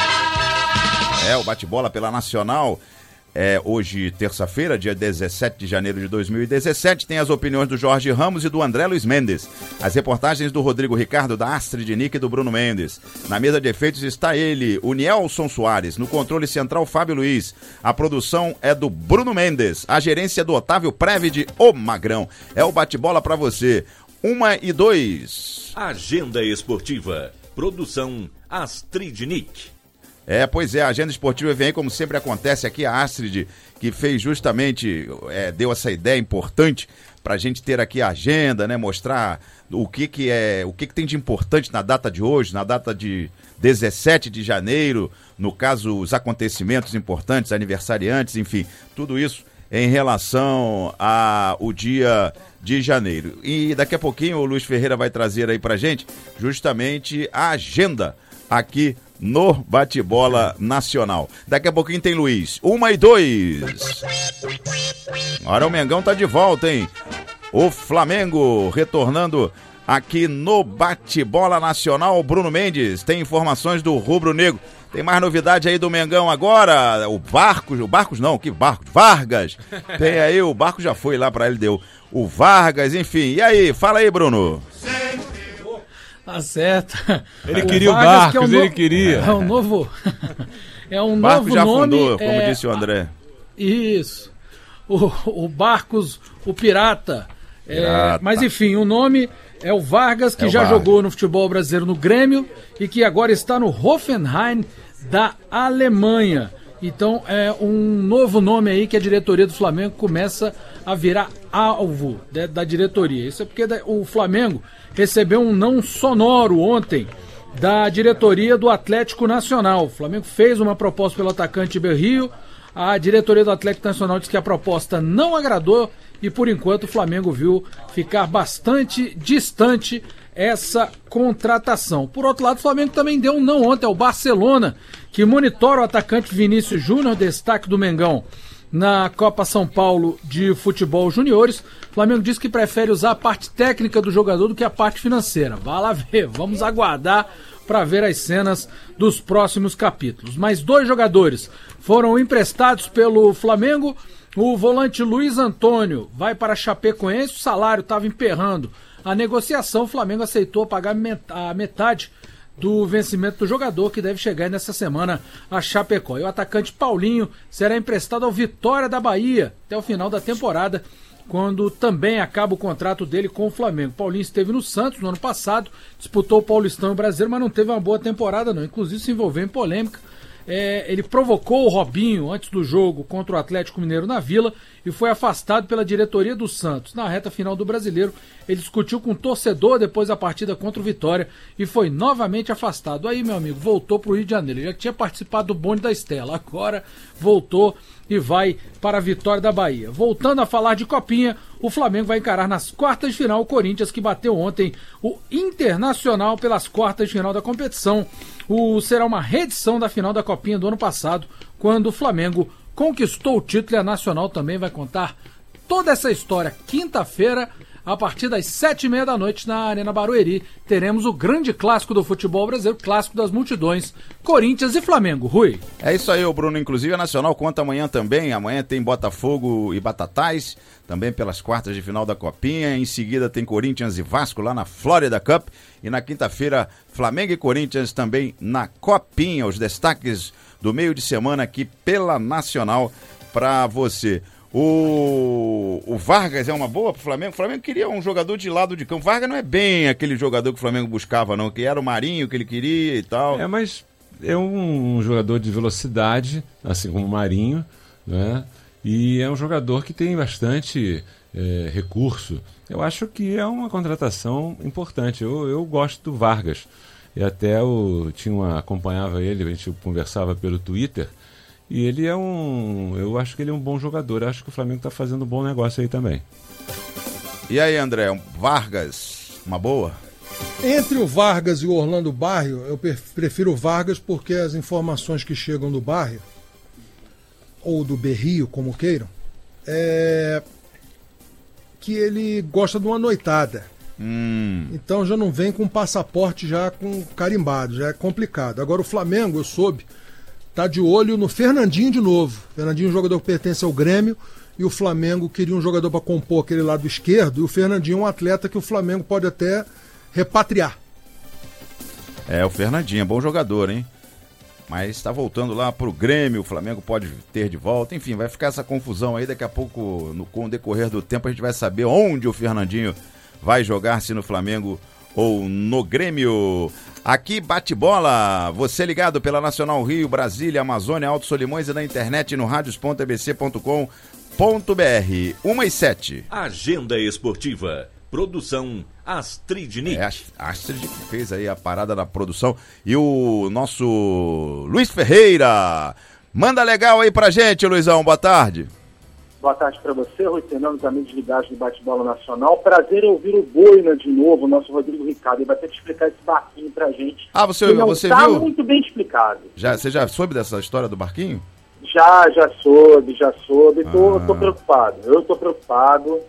o bate-bola pela Nacional. Hoje, terça-feira, dia 17 de janeiro de 2017, tem as opiniões do Jorge Ramos e do André Luiz Mendes. As reportagens do Rodrigo Ricardo, da Astrid Nick e do Bruno Mendes. Na mesa de efeitos está ele, o Nielson Soares. No controle central, Fábio Luiz. A produção é do Bruno Mendes. A gerência do Otávio Prévide, o Magrão. É o bate-bola pra você. 1:02. Agenda esportiva. Produção Astrid Nick. Pois é, a agenda esportiva vem, como sempre acontece aqui, a Astrid, que fez justamente, deu essa ideia importante pra gente ter aqui a agenda, né, mostrar o que tem de importante na data de hoje, na data de 17 de janeiro, no caso, os acontecimentos importantes, aniversariantes, enfim, tudo isso em relação ao dia de janeiro. E daqui a pouquinho o Luiz Ferreira vai trazer aí pra gente justamente a agenda aqui no Bate-Bola Nacional. Daqui a pouquinho tem Luiz. 1:02. Agora o Mengão tá de volta, hein? O Flamengo retornando aqui no Bate-Bola Nacional. Bruno Mendes tem informações do Rubro Negro. Tem mais novidade aí do Mengão agora. Vargas. Tem aí, o Barcos já foi lá pra LDU. O Vargas, enfim. E aí, fala aí, Bruno. Tá certo. Ele queria o Barcos, ele queria. É um novo. É um Barcos novo já nome. Fundou, como disse o André. Isso. O Barcos, o Pirata. Mas enfim, o nome é o Vargas, que já jogou no futebol brasileiro no Grêmio e que agora está no Hoffenheim da Alemanha. Então é um novo nome aí que a diretoria do Flamengo começa a virar alvo da diretoria. Isso é porque o Flamengo recebeu um não sonoro ontem da diretoria do Atlético Nacional. O Flamengo fez uma proposta pelo atacante Berrio, a diretoria do Atlético Nacional disse que a proposta não agradou e por enquanto o Flamengo viu ficar bastante distante essa contratação. Por outro lado, o Flamengo também deu um não ontem ao Barcelona, que monitora o atacante Vinícius Júnior, destaque do Mengão na Copa São Paulo de Futebol Juniores. O Flamengo diz que prefere usar a parte técnica do jogador do que a parte financeira. Vá lá ver, vamos aguardar para ver as cenas dos próximos capítulos. Mais 2 jogadores foram emprestados pelo Flamengo. O volante Luiz Antônio vai para a Chapecoense, o salário estava emperrando a negociação, o Flamengo aceitou pagar a metade do vencimento do jogador, que deve chegar nessa semana a Chapecó. E o atacante Paulinho será emprestado ao Vitória da Bahia até o final da temporada, quando também acaba o contrato dele com o Flamengo. Paulinho esteve no Santos no ano passado, disputou o Paulistão e o Brasileiro, mas não teve uma boa temporada não, inclusive se envolveu em polêmica. Ele provocou o Robinho antes do jogo contra o Atlético Mineiro na Vila e foi afastado pela diretoria do Santos. Na reta final do Brasileiro, ele discutiu com o torcedor depois da partida contra o Vitória e foi novamente afastado. Aí, meu amigo, voltou para o Rio de Janeiro. Ele já tinha participado do bonde da Estela, agora voltou e vai para a Vitória da Bahia. Voltando a falar de Copinha, o Flamengo vai encarar nas quartas de final o Corinthians, que bateu ontem o Internacional pelas quartas de final da competição. Será uma reedição da final da Copinha do ano passado, quando o Flamengo conquistou o título, e a Nacional também vai contar toda essa história. Quinta-feira, a partir das 7h30 da noite, na Arena Barueri, teremos o grande clássico do futebol brasileiro, clássico das multidões, Corinthians e Flamengo. Rui. É isso aí, Bruno. Inclusive a Nacional conta amanhã também. Amanhã tem Botafogo e Batatais, também pelas quartas de final da Copinha. Em seguida tem Corinthians e Vasco lá na Florida Cup. E na quinta-feira, Flamengo e Corinthians também na Copinha. Os destaques do meio de semana aqui pela Nacional para você. O Vargas é uma boa pro Flamengo. O Flamengo queria um jogador de lado de campo. Vargas não é bem aquele jogador que o Flamengo buscava, não, que era o Marinho que ele queria e tal. Mas é um jogador de velocidade, assim como o Marinho, né? E é um jogador que tem bastante recurso. Eu acho que é uma contratação importante. Eu gosto do Vargas. E até acompanhava ele, a gente conversava pelo Twitter. E ele eu acho que ele é um bom jogador. Eu acho que o Flamengo está fazendo um bom negócio aí também. E aí, André, Vargas, uma boa? Entre o Vargas e o Orlando Barrio, eu prefiro o Vargas porque as informações que chegam do Barrio, ou do Berrio, como queiram, é que ele gosta de uma noitada. Então já não vem com passaporte já com carimbado, já é complicado. Agora o Flamengo, eu soube, tá de olho no Fernandinho de novo. Fernandinho é um jogador que pertence ao Grêmio e o Flamengo queria um jogador para compor aquele lado esquerdo e o Fernandinho é um atleta que o Flamengo pode até repatriar. O Fernandinho é bom jogador, hein? Mas está voltando lá pro Grêmio, o Flamengo pode ter de volta. Enfim, vai ficar essa confusão aí. Daqui a pouco, com o decorrer do tempo, a gente vai saber onde o Fernandinho vai jogar, se no Flamengo ou no Grêmio. Aqui, bate-bola. Você ligado pela Nacional Rio, Brasília, Amazônia, Alto Solimões e na internet no radios.ebc.com.br. 1h07. Agenda Esportiva. Produção Astrid Nick. A Astrid que fez aí a parada da produção. E o nosso Luiz Ferreira. Manda legal aí pra gente, Luizão. Boa tarde. Boa tarde para você, Rui Fernando, também de ligagem do Bate-Bola Nacional. Prazer em ouvir o Boina de novo, o nosso Rodrigo Ricardo. Ele vai ter que explicar esse barquinho pra gente. Você tá viu? Muito bem explicado. Você já soube dessa história do barquinho? Já soube. Tô preocupado. Eu tô preocupado.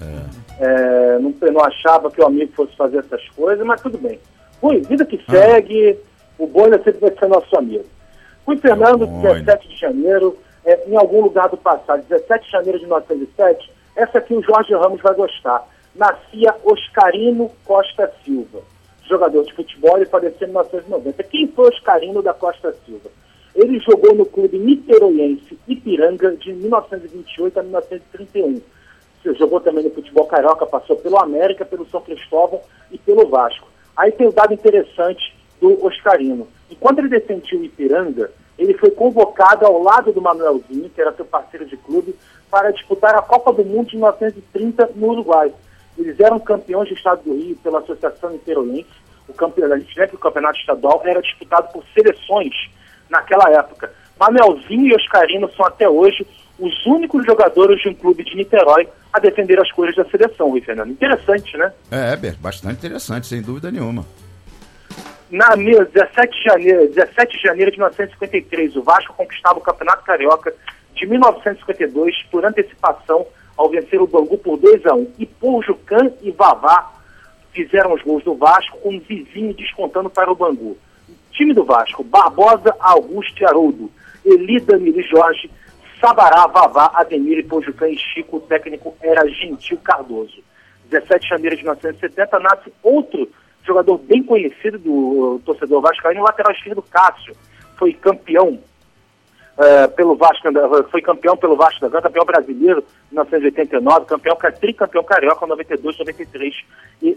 Não achava que o amigo fosse fazer essas coisas, mas tudo bem. Rui, vida que segue, o Boina sempre vai ser nosso amigo. Rui Fernando, 17 de janeiro, em algum lugar do passado, 17 de janeiro de 1907, essa aqui o Jorge Ramos vai gostar. Nascia Oscarino Costa Silva, jogador de futebol, e faleceu em 1990. Quem foi Oscarino da Costa Silva? Ele jogou no clube niteroiense Ipiranga de 1928 a 1931. Jogou também no futebol carioca, passou pelo América, pelo São Cristóvão e pelo Vasco. Aí tem o dado interessante do Oscarino. Enquanto ele defendia o Ipiranga, ele foi convocado ao lado do Manuelzinho, que era seu parceiro de clube, para disputar a Copa do Mundo de 1930 no Uruguai. Eles eram campeões do estado do Rio pela Associação Niteroiense. A gente lembra que o campeonato estadual era disputado por seleções naquela época. Manuelzinho e Oscarino são até hoje os únicos jogadores de um clube de Niterói a defender as cores da seleção, Rui Fernando. Interessante, né? Bastante interessante, sem dúvida nenhuma. Na 17 de janeiro de 1953, o Vasco conquistava o Campeonato Carioca de 1952 por antecipação ao vencer o Bangu por 2-1. E Poujucan e Vavá fizeram os gols do Vasco, com o vizinho descontando para o Bangu. Time do Vasco: Barbosa, Augusto e Haroldo, Eli, Danilo e Jorge, Sabará, Vavá, Ademir e Poujucan e Chico. O técnico era Gentil Cardoso. 17 de janeiro de 1970 nasce outro jogador bem conhecido do torcedor vascaíno, o lateral esquerdo Cássio. Foi campeão pelo Vasco, foi campeão pelo Vasco da Gama, campeão brasileiro em 1989, tricampeão carioca em 92, 93 e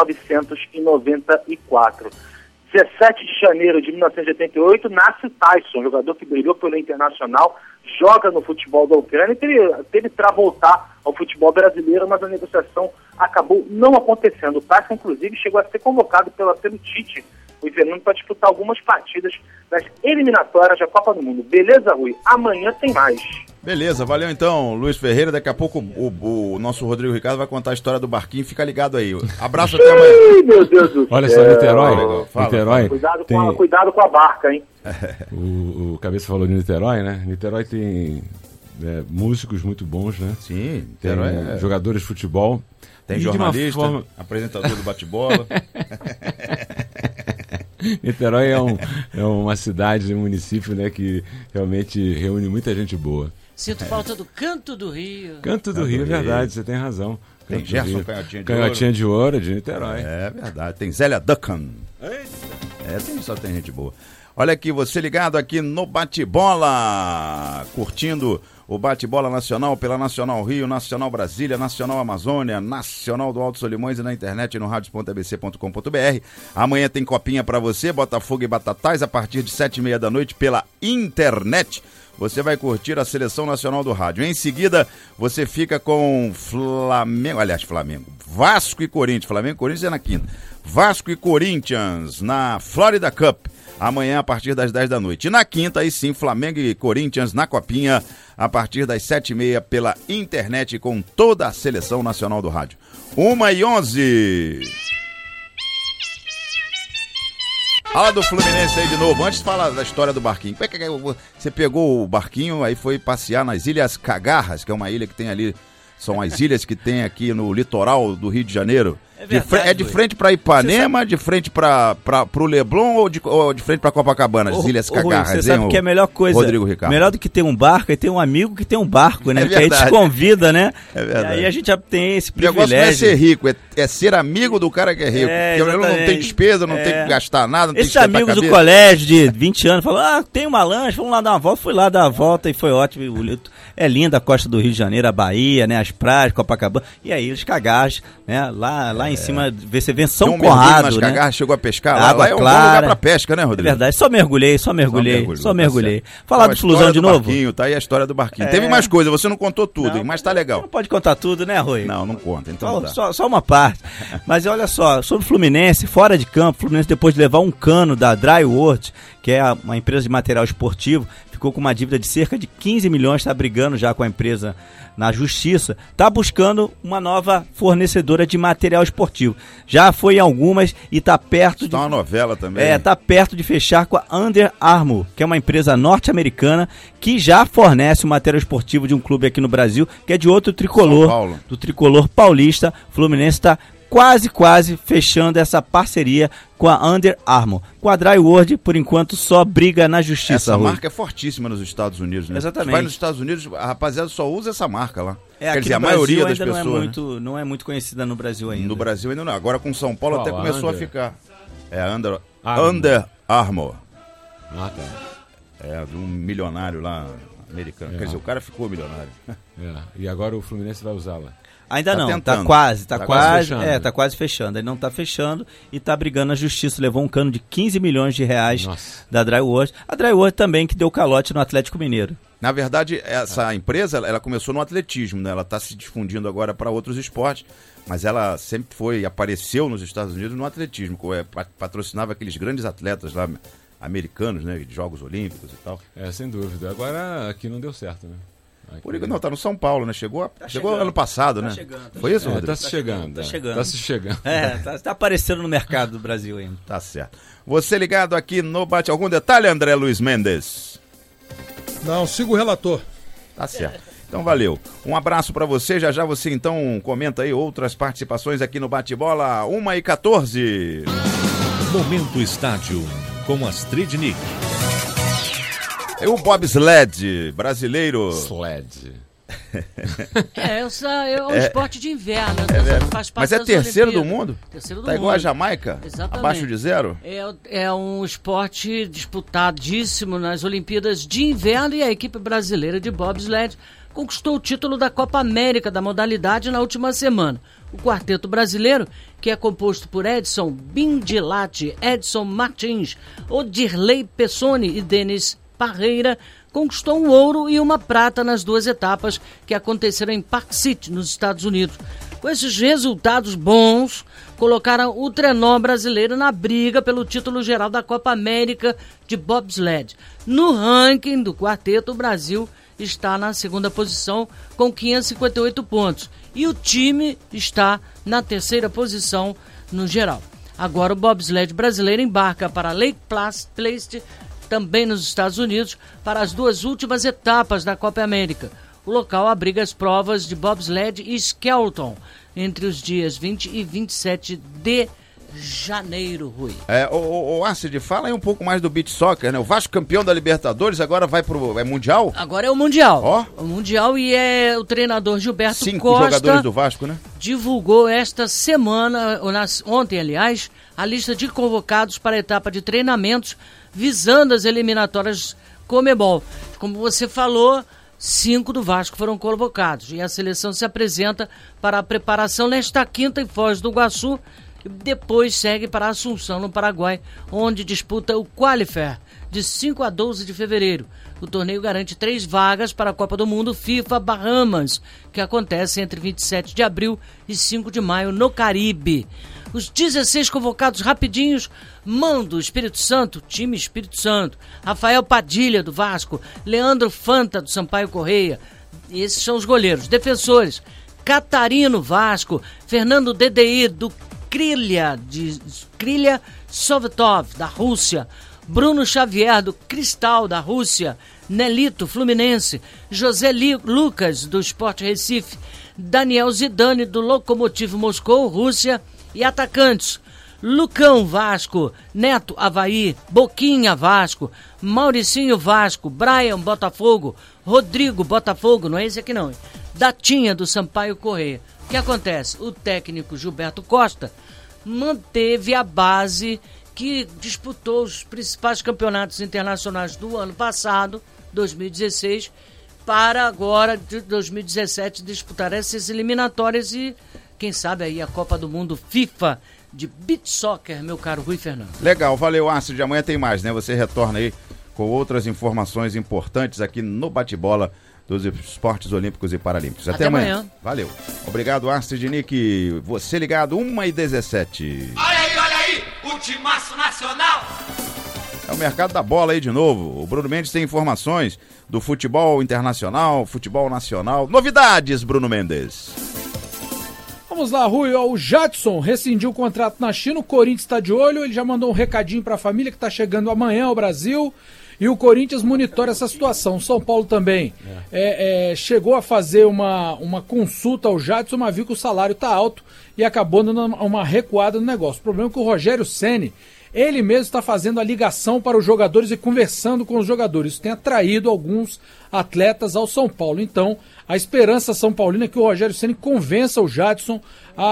1994. 17 de janeiro de 1988 nasce Tyson, jogador que brilhou pelo Internacional, joga no futebol da Ucrânia e teve para voltar ao futebol brasileiro, mas a negociação acabou não acontecendo. O Tyson, inclusive, chegou a ser convocado pelo Tite, o Fernando, para disputar algumas partidas das eliminatórias da Copa do Mundo. Beleza, Rui? Amanhã tem mais. Beleza, valeu então, Luiz Ferreira. Daqui a pouco o nosso Rodrigo Ricardo vai contar a história do barquinho. Fica ligado aí. Abraço até amanhã. Meu Deus do céu. Olha só, Niterói. Niterói cuidado com a barca, hein? O Cabeça falou de Niterói, né? Niterói tem músicos muito bons, né? Sim, tem jogadores de futebol. Tem jornalista, apresentador do bate-bola. Niterói é uma cidade, um município, né, que realmente reúne muita gente boa. Sinto falta do Canto do Rio. Canto do Rio, é verdade, você tem razão. Tem Gerson Canhotinha de Ouro de Niterói. É verdade, tem Zélia Duncan. Só tem gente boa. Olha aqui, você ligado aqui no Bate-Bola, curtindo o Bate-Bola Nacional pela Nacional Rio, Nacional Brasília, Nacional Amazônia, Nacional do Alto Solimões e na internet no radios.abc.com.br. Amanhã tem copinha pra você, Botafogo e Batatais, a partir de 7h30 da noite pela internet. Você vai curtir a Seleção Nacional do Rádio. Em seguida, você fica com Flamengo, Vasco e Corinthians. Flamengo e Corinthians é na quinta. Vasco e Corinthians na Florida Cup. amanhã a partir das 10 da noite. E na quinta, aí sim, Flamengo e Corinthians na Copinha, a partir das 7h30 pela internet com toda a seleção nacional do rádio. 1h11. Fala do Fluminense aí de novo. Antes de falar da história do barquinho. Como é que você pegou o barquinho, aí foi passear nas Ilhas Cagarras, que é uma ilha que tem ali, são as ilhas que tem aqui no litoral do Rio de Janeiro. É de frente para Ipanema, de frente para o Leblon ou de frente para Copacabana, as Ilhas Cagarras? Você sabe que é a melhor coisa, Rodrigo Ricardo. Melhor do que ter um barco é ter um amigo que tem um barco, né? É que aí te convida, né? É verdade. E aí a gente já tem esse O privilégio. negócio não é ser rico, é ser amigo do cara que é rico. Porque ele não tem despesa, não tem que gastar nada, não tem que esses amigos do colégio de 20 anos falam, tem uma lancha, vamos lá dar uma volta. Fui lá dar uma volta e foi ótimo. É linda a costa do Rio de Janeiro, a Bahia, né? As praias, Copacabana. E aí os Cagarras, né? Lá em cima, você vê São Conrado, nas né? Cagarras, chegou a pescar Água lá é um clara. bom lugar pra pesca, né, Rodrigo? É verdade, só mergulhei. Falar do Flusão de novo? Barquinho, tá aí a história do barquinho. Teve mais coisa, você não contou tudo, hein, mas tá legal. Não pode contar tudo, né, Rui? Não conta, então só uma parte. Mas olha só, sobre o Fluminense, fora de campo, o Fluminense depois de levar um cano da Dryworld, que é uma empresa de material esportivo, ficou com uma dívida de cerca de 15 milhões, está brigando já com a empresa na justiça, está buscando uma nova fornecedora de material esportivo. Já foi em algumas e está perto de... uma novela também. Está perto de fechar com a Under Armour, que é uma empresa norte-americana que já fornece o material esportivo de um clube aqui no Brasil, que é de outro tricolor, do tricolor paulista. O Fluminense está quase fechando essa parceria com a Under Armour. Com a Dryworld, por enquanto, só briga na justiça. Essa marca é fortíssima nos Estados Unidos, né? Exatamente. Você vai nos Estados Unidos, a rapaziada só usa essa marca lá. Quer dizer, a maioria das pessoas não é muito conhecida no Brasil ainda. No Brasil ainda não. Agora com São Paulo até começou a ficar. É a Under Armour. Tá. É, de um milionário lá americano. Quer dizer, o cara ficou milionário. E agora o Fluminense vai usá-la. Ainda não, tá quase fechando. Ele não tá fechando e tá brigando na justiça. Levou um cano de 15 milhões de reais da Dryworld. A Dryworld também que deu calote no Atlético Mineiro. Na verdade, essa empresa, ela começou no atletismo, né? Ela tá se difundindo agora para outros esportes, mas ela sempre apareceu nos Estados Unidos no atletismo, patrocinava aqueles grandes atletas lá, americanos, né? De Jogos Olímpicos e tal. Sem dúvida. Agora aqui não deu certo, né? Por enquanto não, tá no São Paulo, né? Chegou ano passado, né? Foi isso, Rodrigo? Tá se chegando. Tá aparecendo no mercado do Brasil ainda. Tá certo. Você ligado aqui no Bate Algum Detalhe, André Luiz Mendes? Não, sigo o relator. Tá certo. Então valeu. Um abraço pra você. Já você então comenta aí outras participações aqui no Bate-Bola 1h14. Momento Estádio com Astrid Nick. É o bobsled brasileiro. É um esporte de inverno. Faz parte mas é terceiro Olimpíadas. Do mundo? Terceiro do mundo. Tá igual a Jamaica? Exatamente. Abaixo de zero? É um esporte disputadíssimo nas Olimpíadas de Inverno e a equipe brasileira de bobsled conquistou o título da Copa América da modalidade na última semana. O quarteto brasileiro, que é composto por Edson Bindilati, Edson Martins, Odirley Pessoni e Denis Parreira, conquistou um ouro e uma prata nas duas etapas que aconteceram em Park City, nos Estados Unidos. Com esses resultados bons, colocaram o trenó brasileiro na briga pelo título geral da Copa América de bobsled. No ranking do quarteto, o Brasil está na segunda posição com 558 pontos e o time está na terceira posição no geral. Agora o bobsled brasileiro embarca para Lake Placid, também nos Estados Unidos, para as duas últimas etapas da Copa América. O local abriga as provas de bobsled e skeleton entre os dias 20 e 27 de janeiro, Rui. O Astrid, fala aí um pouco mais do beach soccer, né? O Vasco campeão da Libertadores agora vai pro Mundial? Agora é o Mundial. O Mundial e o treinador Gilberto 5 Costa jogadores do Vasco, né? Divulgou esta semana, ontem aliás, a lista de convocados para a etapa de treinamentos visando as eliminatórias Conmebol. Como você falou, 5 do Vasco foram convocados e a seleção se apresenta para a preparação nesta quinta em Foz do Iguaçu e depois segue para Assunção, no Paraguai, onde disputa o Qualifier de 5 a 12 de fevereiro. O torneio garante 3 vagas para a Copa do Mundo FIFA Bahamas, que acontece entre 27 de abril e 5 de maio no Caribe. Os 16 convocados rapidinhos: Mando, Espírito Santo, time Espírito Santo. Rafael Padilha, do Vasco. Leandro Fanta, do Sampaio Correia. Esses são os goleiros. Defensores: Catarino, Vasco. Fernando DDI, do Krylia Sovetov, da Rússia. Bruno Xavier, do Cristal, da Rússia. Nelito, Fluminense. José Lucas, do Sport Recife. Daniel Zidane, do Lokomotiv Moscou, Rússia. E atacantes: Lucão, Vasco. Neto, Avaí. Boquinha, Vasco. Mauricinho, Vasco. Brian, Botafogo. Rodrigo, Botafogo, não é esse aqui não, hein? Datinha, do Sampaio Correia. O que acontece? O técnico Gilberto Costa manteve a base que disputou os principais campeonatos internacionais do ano passado, 2016, para agora, de 2017, disputar essas eliminatórias e, quem sabe, aí a Copa do Mundo FIFA de Beach Soccer, meu caro Rui Fernando. Legal, valeu, Astrid. Amanhã tem mais, né? Você retorna aí com outras informações importantes aqui no Bate-Bola dos Esportes Olímpicos e Paralímpicos. Até amanhã. Valeu. Obrigado, Astrid Nick. Você ligado, 1h17. Olha aí, o timaço nacional. É o mercado da bola aí de novo. O Bruno Mendes tem informações do futebol internacional, futebol nacional. Novidades, Bruno Mendes. Vamos lá, Rui. O Jadson rescindiu o contrato na China, o Corinthians está de olho, ele já mandou um recadinho para a família que está chegando amanhã ao Brasil. E o Corinthians monitora essa situação. O São Paulo também chegou a fazer uma consulta ao Jadson, mas viu que o salário está alto e acabou dando uma recuada no negócio. O problema é que o Rogério Ceni, ele mesmo está fazendo a ligação para os jogadores e conversando com os jogadores. Isso tem atraído alguns atletas ao São Paulo. Então, a esperança são paulina é que o Rogério Ceni convença o Jadson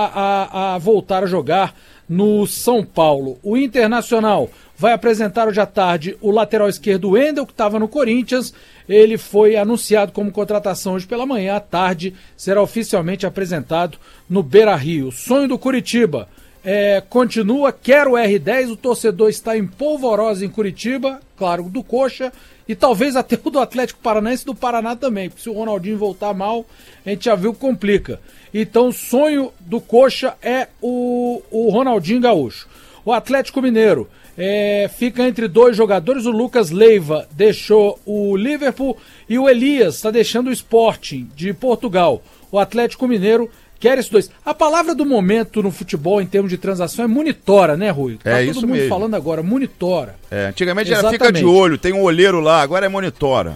a voltar a jogar no São Paulo. O Internacional vai apresentar hoje à tarde o lateral esquerdo Wendel, que estava no Corinthians. Ele foi anunciado como contratação hoje pela manhã. À tarde será oficialmente apresentado no Beira-Rio. Sonho do Curitiba continua, quer o R10. O torcedor está em polvorosa em Curitiba, claro, do Coxa, e talvez até o do Atlético Paranaense e do Paraná também, porque se o Ronaldinho voltar mal, a gente já viu que complica. Então o sonho do Coxa é o Ronaldinho Gaúcho. O Atlético Mineiro fica entre dois jogadores. O Lucas Leiva deixou o Liverpool e o Elias está deixando o Sporting de Portugal. O Atlético Mineiro quer esses dois. A palavra do momento no futebol em termos de transação é monitora, né, Rui? Tá isso todo mundo mesmo falando agora, monitora. Antigamente era fica de olho, tem um olheiro lá, agora é monitora.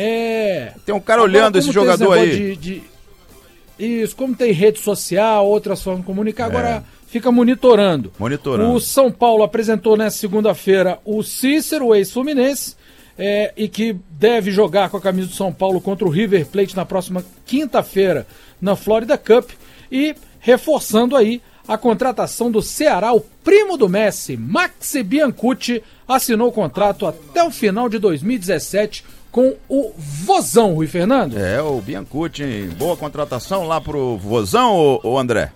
Tem um cara olhando esse jogador aí. Isso, como tem rede social, outras formas de comunicar, agora fica monitorando. O São Paulo apresentou nessa segunda-feira o Cícero, o ex-Fluminense, e que deve jogar com a camisa do São Paulo contra o River Plate na próxima quinta-feira na Florida Cup. E reforçando aí a contratação do Ceará, o primo do Messi, Maxi Biancucci, assinou o contrato até o final de 2017 com o Vozão, Rui Fernando. O Biancucci, hein? Boa contratação lá pro Vozão, ô André?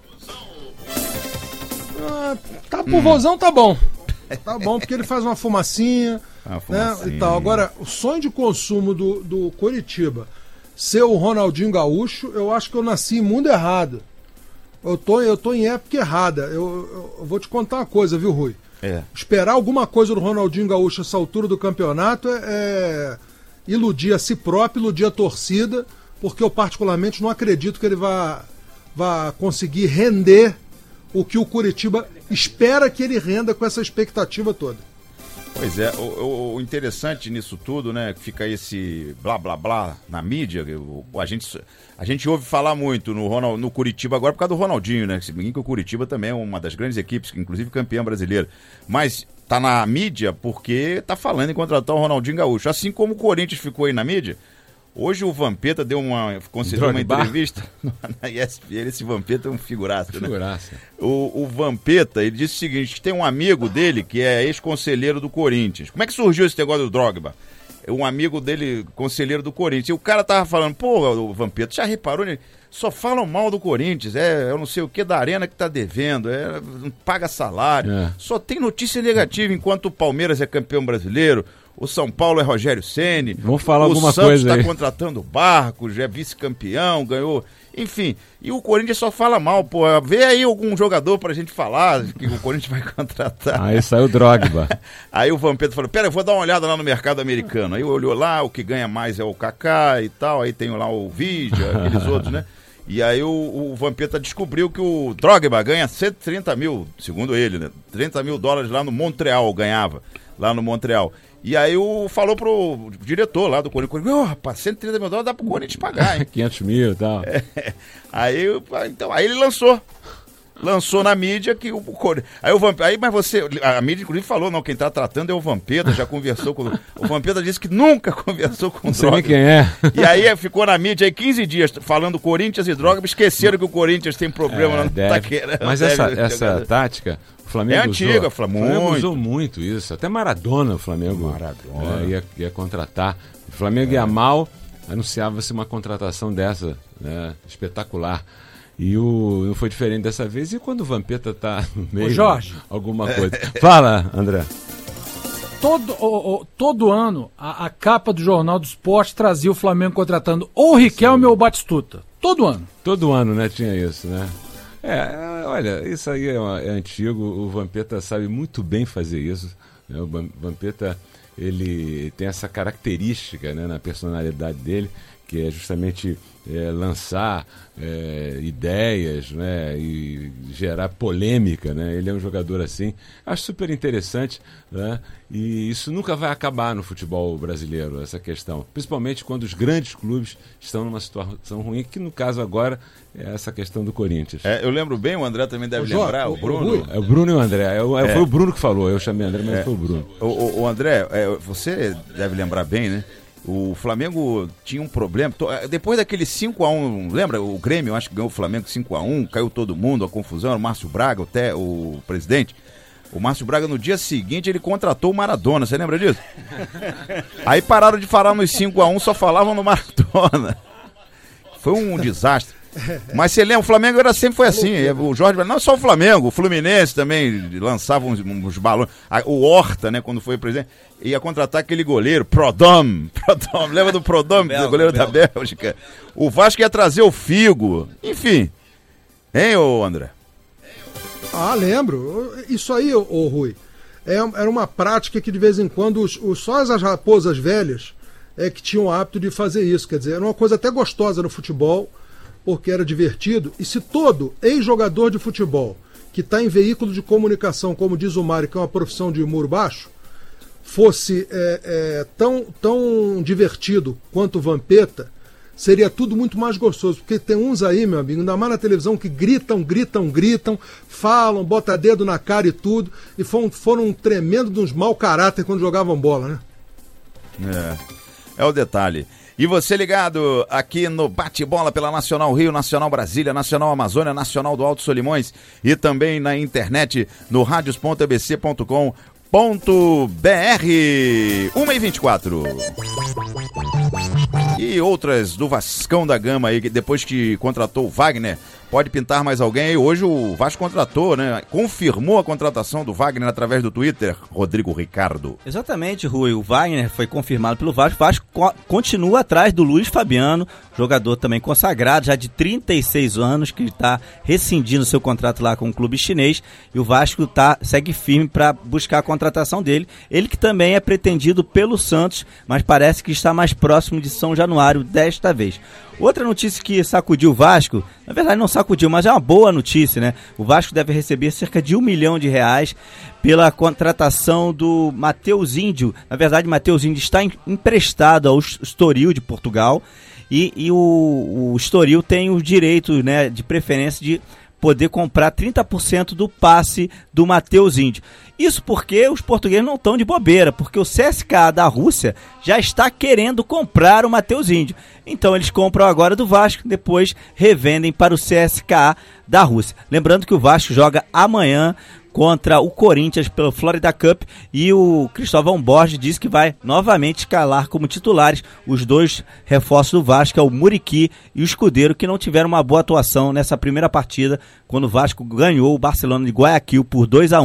Pro Vozão tá bom. Tá bom, porque ele faz uma fumacinha, né, e tal. Agora, o sonho de consumo do Coritiba ser o Ronaldinho Gaúcho, eu acho que eu nasci em mundo errado. Eu tô em época errada. Eu vou te contar uma coisa, viu, Rui? Esperar alguma coisa do Ronaldinho Gaúcho essa altura do campeonato é iludir a si próprio, iludir a torcida, porque eu particularmente não acredito que ele vá conseguir render o que o Coritiba espera que ele renda com essa expectativa toda. Pois é, o interessante nisso tudo, né, fica esse blá blá blá na mídia, a gente ouve falar muito no Coritiba agora por causa do Ronaldinho, né, se bem que o Coritiba também é uma das grandes equipes, inclusive campeã brasileira, mas tá na mídia porque tá falando em contratar o Ronaldinho Gaúcho, assim como o Corinthians ficou aí na mídia. Hoje o Vampeta concedeu uma entrevista na ESPN. Esse Vampeta é um figuraça, né? O Vampeta, ele disse o seguinte, tem um amigo dele que é ex-conselheiro do Corinthians. Como é que surgiu esse negócio do Drogba? Um amigo dele, conselheiro do Corinthians. E o cara tava falando, o Vampeta, já reparou, né? Só falam mal do Corinthians, eu não sei o que da Arena que tá devendo, não paga salário, só tem notícia negativa enquanto o Palmeiras é campeão brasileiro, o São Paulo é Rogério Ceni. Vamos falar alguma coisa aí. O Santos está contratando o Barcos, é vice-campeão, ganhou... Enfim, e o Corinthians só fala mal, pô. Vê aí algum jogador pra gente falar que o Corinthians vai contratar. Aí saiu o Drogba. Aí o Vampeta falou, pera, eu vou dar uma olhada lá no mercado americano. Aí olhou lá, o que ganha mais é o Kaká e tal, aí tem lá o Vidia, aqueles outros, né? E aí o Vampeta descobriu que o Drogba ganha 130 mil, segundo ele, né? 30 mil dólares lá no Montreal, ganhava, lá no Montreal. E aí falou pro diretor lá do Corinthians, rapaz, 130 mil dólares dá pro Corinthians pagar, hein? 500 mil e tal. Aí ele lançou na mídia que o Corinthians... a mídia inclusive falou, não, quem tá tratando é o Vampeta, já conversou com... O Vampeta disse que nunca conversou com o Drogba. Não sei quem é. E aí ficou na mídia aí 15 dias falando Corinthians e Drogba, esqueceram que o Corinthians tem problema lá no Taqueira. Mas essa tática... O Flamengo é antiga, o Flamengo usou muito isso. Até Maradona o Flamengo ia contratar. O Flamengo ia mal, anunciava-se uma contratação dessa, né, espetacular. E não foi diferente dessa vez. E quando o Vampeta tá no meio, Jorge, alguma coisa. Fala, André. Todo ano a capa do Jornal do Esporte trazia o Flamengo contratando ou o Riquelme ou o Batistuta. Todo ano. Todo ano, né, tinha isso, né? Olha, isso aí é antigo, o Vampeta sabe muito bem fazer isso, né? O Vampeta, ele tem essa característica, né, na personalidade dele, que é justamente lançar ideias, né, e gerar polêmica, né? Ele é um jogador assim, acho super interessante, né? E isso nunca vai acabar no futebol brasileiro, essa questão, principalmente quando os grandes clubes estão numa situação ruim, que no caso agora é essa questão do Corinthians. Eu lembro bem, o André também deve lembrar, o Bruno. É o Bruno e o André, foi o Bruno que falou, eu chamei André, mas foi o Bruno. O André, você deve lembrar bem, né? O Flamengo tinha um problema, depois daquele 5-1, lembra? O Grêmio, acho que ganhou o Flamengo 5-1, caiu todo mundo, a confusão, o Márcio Braga, o presidente. O Márcio Braga, no dia seguinte, ele contratou o Maradona, você lembra disso? Aí pararam de falar nos 5-1, só falavam no Maradona. Foi um desastre. Mas você lembra, o Flamengo sempre foi assim. O Jorge, não só o Flamengo, o Fluminense também lançava uns balões. O Horta, né, quando foi presidente, ia contratar aquele goleiro, Prodom, lembra do Prodom, goleiro da Bélgica? O Vasco ia trazer o Figo, enfim. Hein, ô André? Lembro. Isso aí, ô Rui, era uma prática que de vez em quando só as raposas velhas que tinham o hábito de fazer isso. Quer dizer, era uma coisa até gostosa no futebol, porque era divertido. E se todo ex-jogador de futebol que está em veículo de comunicação, como diz o Mário, que é uma profissão de muro baixo, fosse tão divertido quanto o Vampeta, seria tudo muito mais gostoso. Porque tem uns aí, meu amigo, ainda mais na televisão, que gritam, falam, botam dedo na cara e tudo, e foram um tremendo de uns mau caráter quando jogavam bola, né? É o detalhe. E você ligado aqui no Bate-Bola pela Nacional Rio, Nacional Brasília, Nacional Amazônia, Nacional do Alto Solimões e também na internet no radios.abc.com.br. 1h24. E outras do Vascão da Gama aí, que depois que contratou o Wagner, pode pintar mais alguém aí. Hoje o Vasco contratou, né? Confirmou a contratação do Wagner através do Twitter, Rodrigo Ricardo. Exatamente, Rui. O Wagner foi confirmado pelo Vasco. O Vasco continua atrás do Luiz Fabiano, jogador também consagrado, já de 36 anos, que está rescindindo seu contrato lá com o clube chinês. E o Vasco segue firme para buscar a contratação dele. Ele que também é pretendido pelo Santos, mas parece que está mais próximo de São Januário desta vez. Outra notícia que sacudiu o Vasco, na verdade não sacudiu, mas é uma boa notícia, né? O Vasco deve receber cerca de R$1 milhão pela contratação do Matheus Índio. Na verdade, Matheus Índio está emprestado ao Estoril de Portugal e o Estoril tem o direito, né, de preferência de poder comprar 30% do passe do Matheus Índio. Isso porque os portugueses não estão de bobeira, porque o CSKA da Rússia já está querendo comprar o Matheus Índio. Então eles compram agora do Vasco, depois revendem para o CSKA da Rússia. Lembrando que o Vasco joga amanhã contra o Corinthians pelo Florida Cup e o Cristóvão Borges disse que vai novamente escalar como titulares os dois reforços do Vasco, é o Muriqui e o Escudeiro, que não tiveram uma boa atuação nessa primeira partida, quando o Vasco ganhou o Barcelona de Guayaquil por 2-1.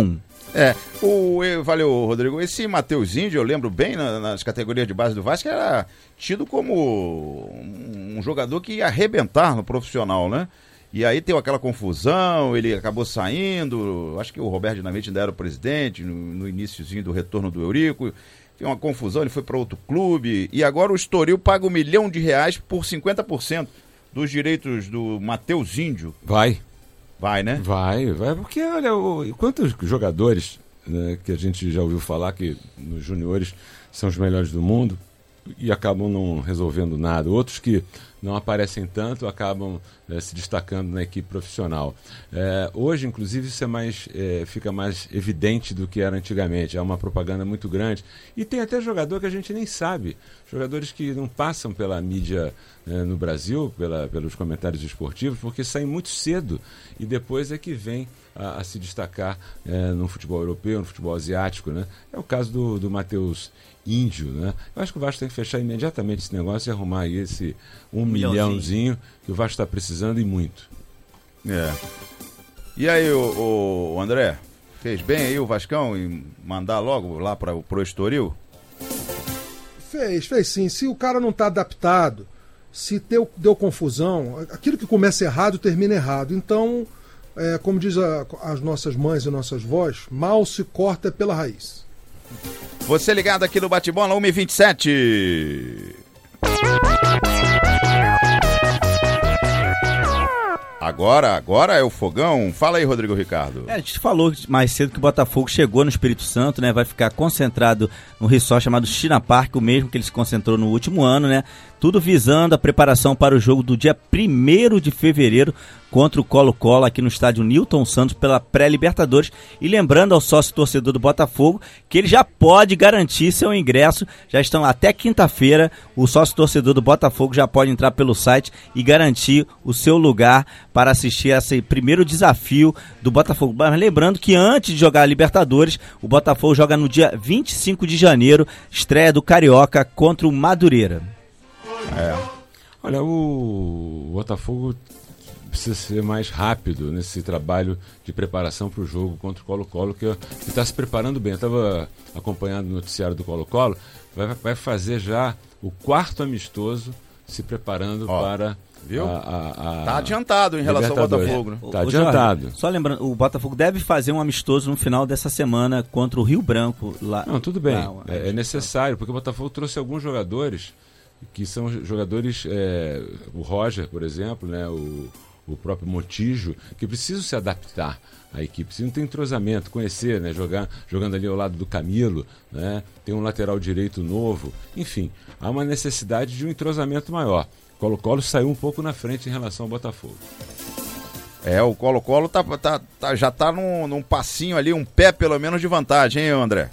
Valeu, Rodrigo. Esse Matheus Índio, eu lembro bem, nas categorias de base do Vasco, era tido como um jogador que ia arrebentar no profissional, né? E aí tem aquela confusão, ele acabou saindo, acho que o Roberto Dinamite ainda era o presidente, no iniciozinho do retorno do Eurico. Tem uma confusão, ele foi para outro clube, e agora o Estoril paga R$1 milhão por 50% dos direitos do Matheus Índio. Vai, né? Vai, porque olha, quantos jogadores, né, que a gente já ouviu falar que nos juniores são os melhores do mundo e acabam não resolvendo nada. Outros que não aparecem tanto acabam se destacando na equipe profissional. Hoje, inclusive, isso fica mais evidente do que era antigamente. Há uma propaganda muito grande. E tem até jogador que a gente nem sabe. Jogadores que não passam pela mídia no Brasil, pelos comentários esportivos, porque saem muito cedo e depois é que vem a se destacar no futebol europeu, no futebol asiático, né? É o caso do Matheus Índio, né? Eu acho que o Vasco tem que fechar imediatamente esse negócio e arrumar aí esse $1 milhãozinho que o Vasco está precisando e muito. E aí, o André, fez bem aí o Vascão em mandar logo lá para o Estoril? Fez sim. Se o cara não está adaptado, se deu confusão, aquilo que começa errado termina errado. Então, como diz as nossas mães e nossas vós, mal se corta pela raiz. Você ligado aqui no Bate-Bola 1h27. Agora é o fogão. Fala aí, Rodrigo Ricardo. A gente falou mais cedo que o Botafogo chegou no Espírito Santo, né? Vai ficar concentrado no resort chamado China Park, o mesmo que ele se concentrou no último ano, né? Tudo visando a preparação para o jogo do dia 1º de fevereiro contra o Colo-Colo aqui no estádio Newton Santos pela pré-Libertadores. E lembrando ao sócio torcedor do Botafogo que ele já pode garantir seu ingresso. Já estão até quinta-feira. O sócio torcedor do Botafogo já pode entrar pelo site e garantir o seu lugar para assistir a esse primeiro desafio do Botafogo. Mas lembrando que antes de jogar a Libertadores, o Botafogo joga no dia 25 de janeiro, estreia do Carioca contra o Madureira. Olha, o Botafogo precisa ser mais rápido nesse trabalho de preparação para o jogo contra o Colo-Colo, que está se preparando bem. Eu estava acompanhando o noticiário do Colo-Colo, vai fazer já o 4º amistoso se preparando para... Viu? Tá adiantado em relação ao Botafogo, né? Tá adiantado. Jorge, só lembrando, o Botafogo deve fazer um amistoso no final dessa semana contra o Rio Branco. Lá. Não, tudo bem. É necessário, porque o Botafogo trouxe alguns jogadores que são jogadores, o Roger, por exemplo, né, o próprio Montijo, que precisam se adaptar à equipe, precisam ter entrosamento, conhecer, né, jogando ali ao lado do Camilo, né, tem um lateral direito novo, enfim, há uma necessidade de um entrosamento maior. O Colo-Colo saiu um pouco na frente em relação ao Botafogo. O Colo-Colo já tá num passinho ali, um pé pelo menos de vantagem, hein, André?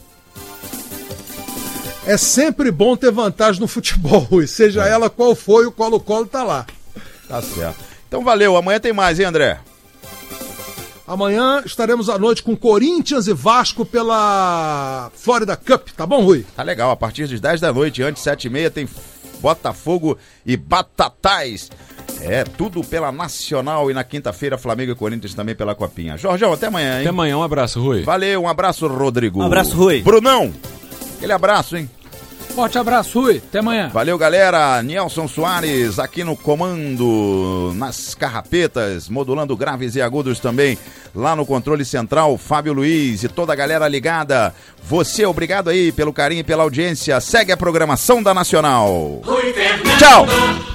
É sempre bom ter vantagem no futebol, Rui. Seja ela qual for, o Colo-Colo tá lá. Tá certo. Então valeu, amanhã tem mais, hein, André? Amanhã estaremos à noite com Corinthians e Vasco pela Florida Cup, tá bom, Rui? Tá legal, a partir das 10 da noite, antes 7h30 tem Botafogo e Batatais. Tudo pela Nacional e na quinta-feira Flamengo e Corinthians também pela Copinha. Jorjão, até amanhã, hein? Até amanhã, um abraço, Rui. Valeu, um abraço, Rodrigo. Um abraço, Rui. Brunão, aquele abraço, hein? Forte abraço, Rui. Até amanhã. Valeu, galera. Nelson Soares aqui no comando, nas carrapetas, modulando graves e agudos também. Lá no controle central, Fábio Luiz e toda a galera ligada. Você, obrigado aí pelo carinho e pela audiência. Segue a programação da Nacional. Rui Fernando. Tchau.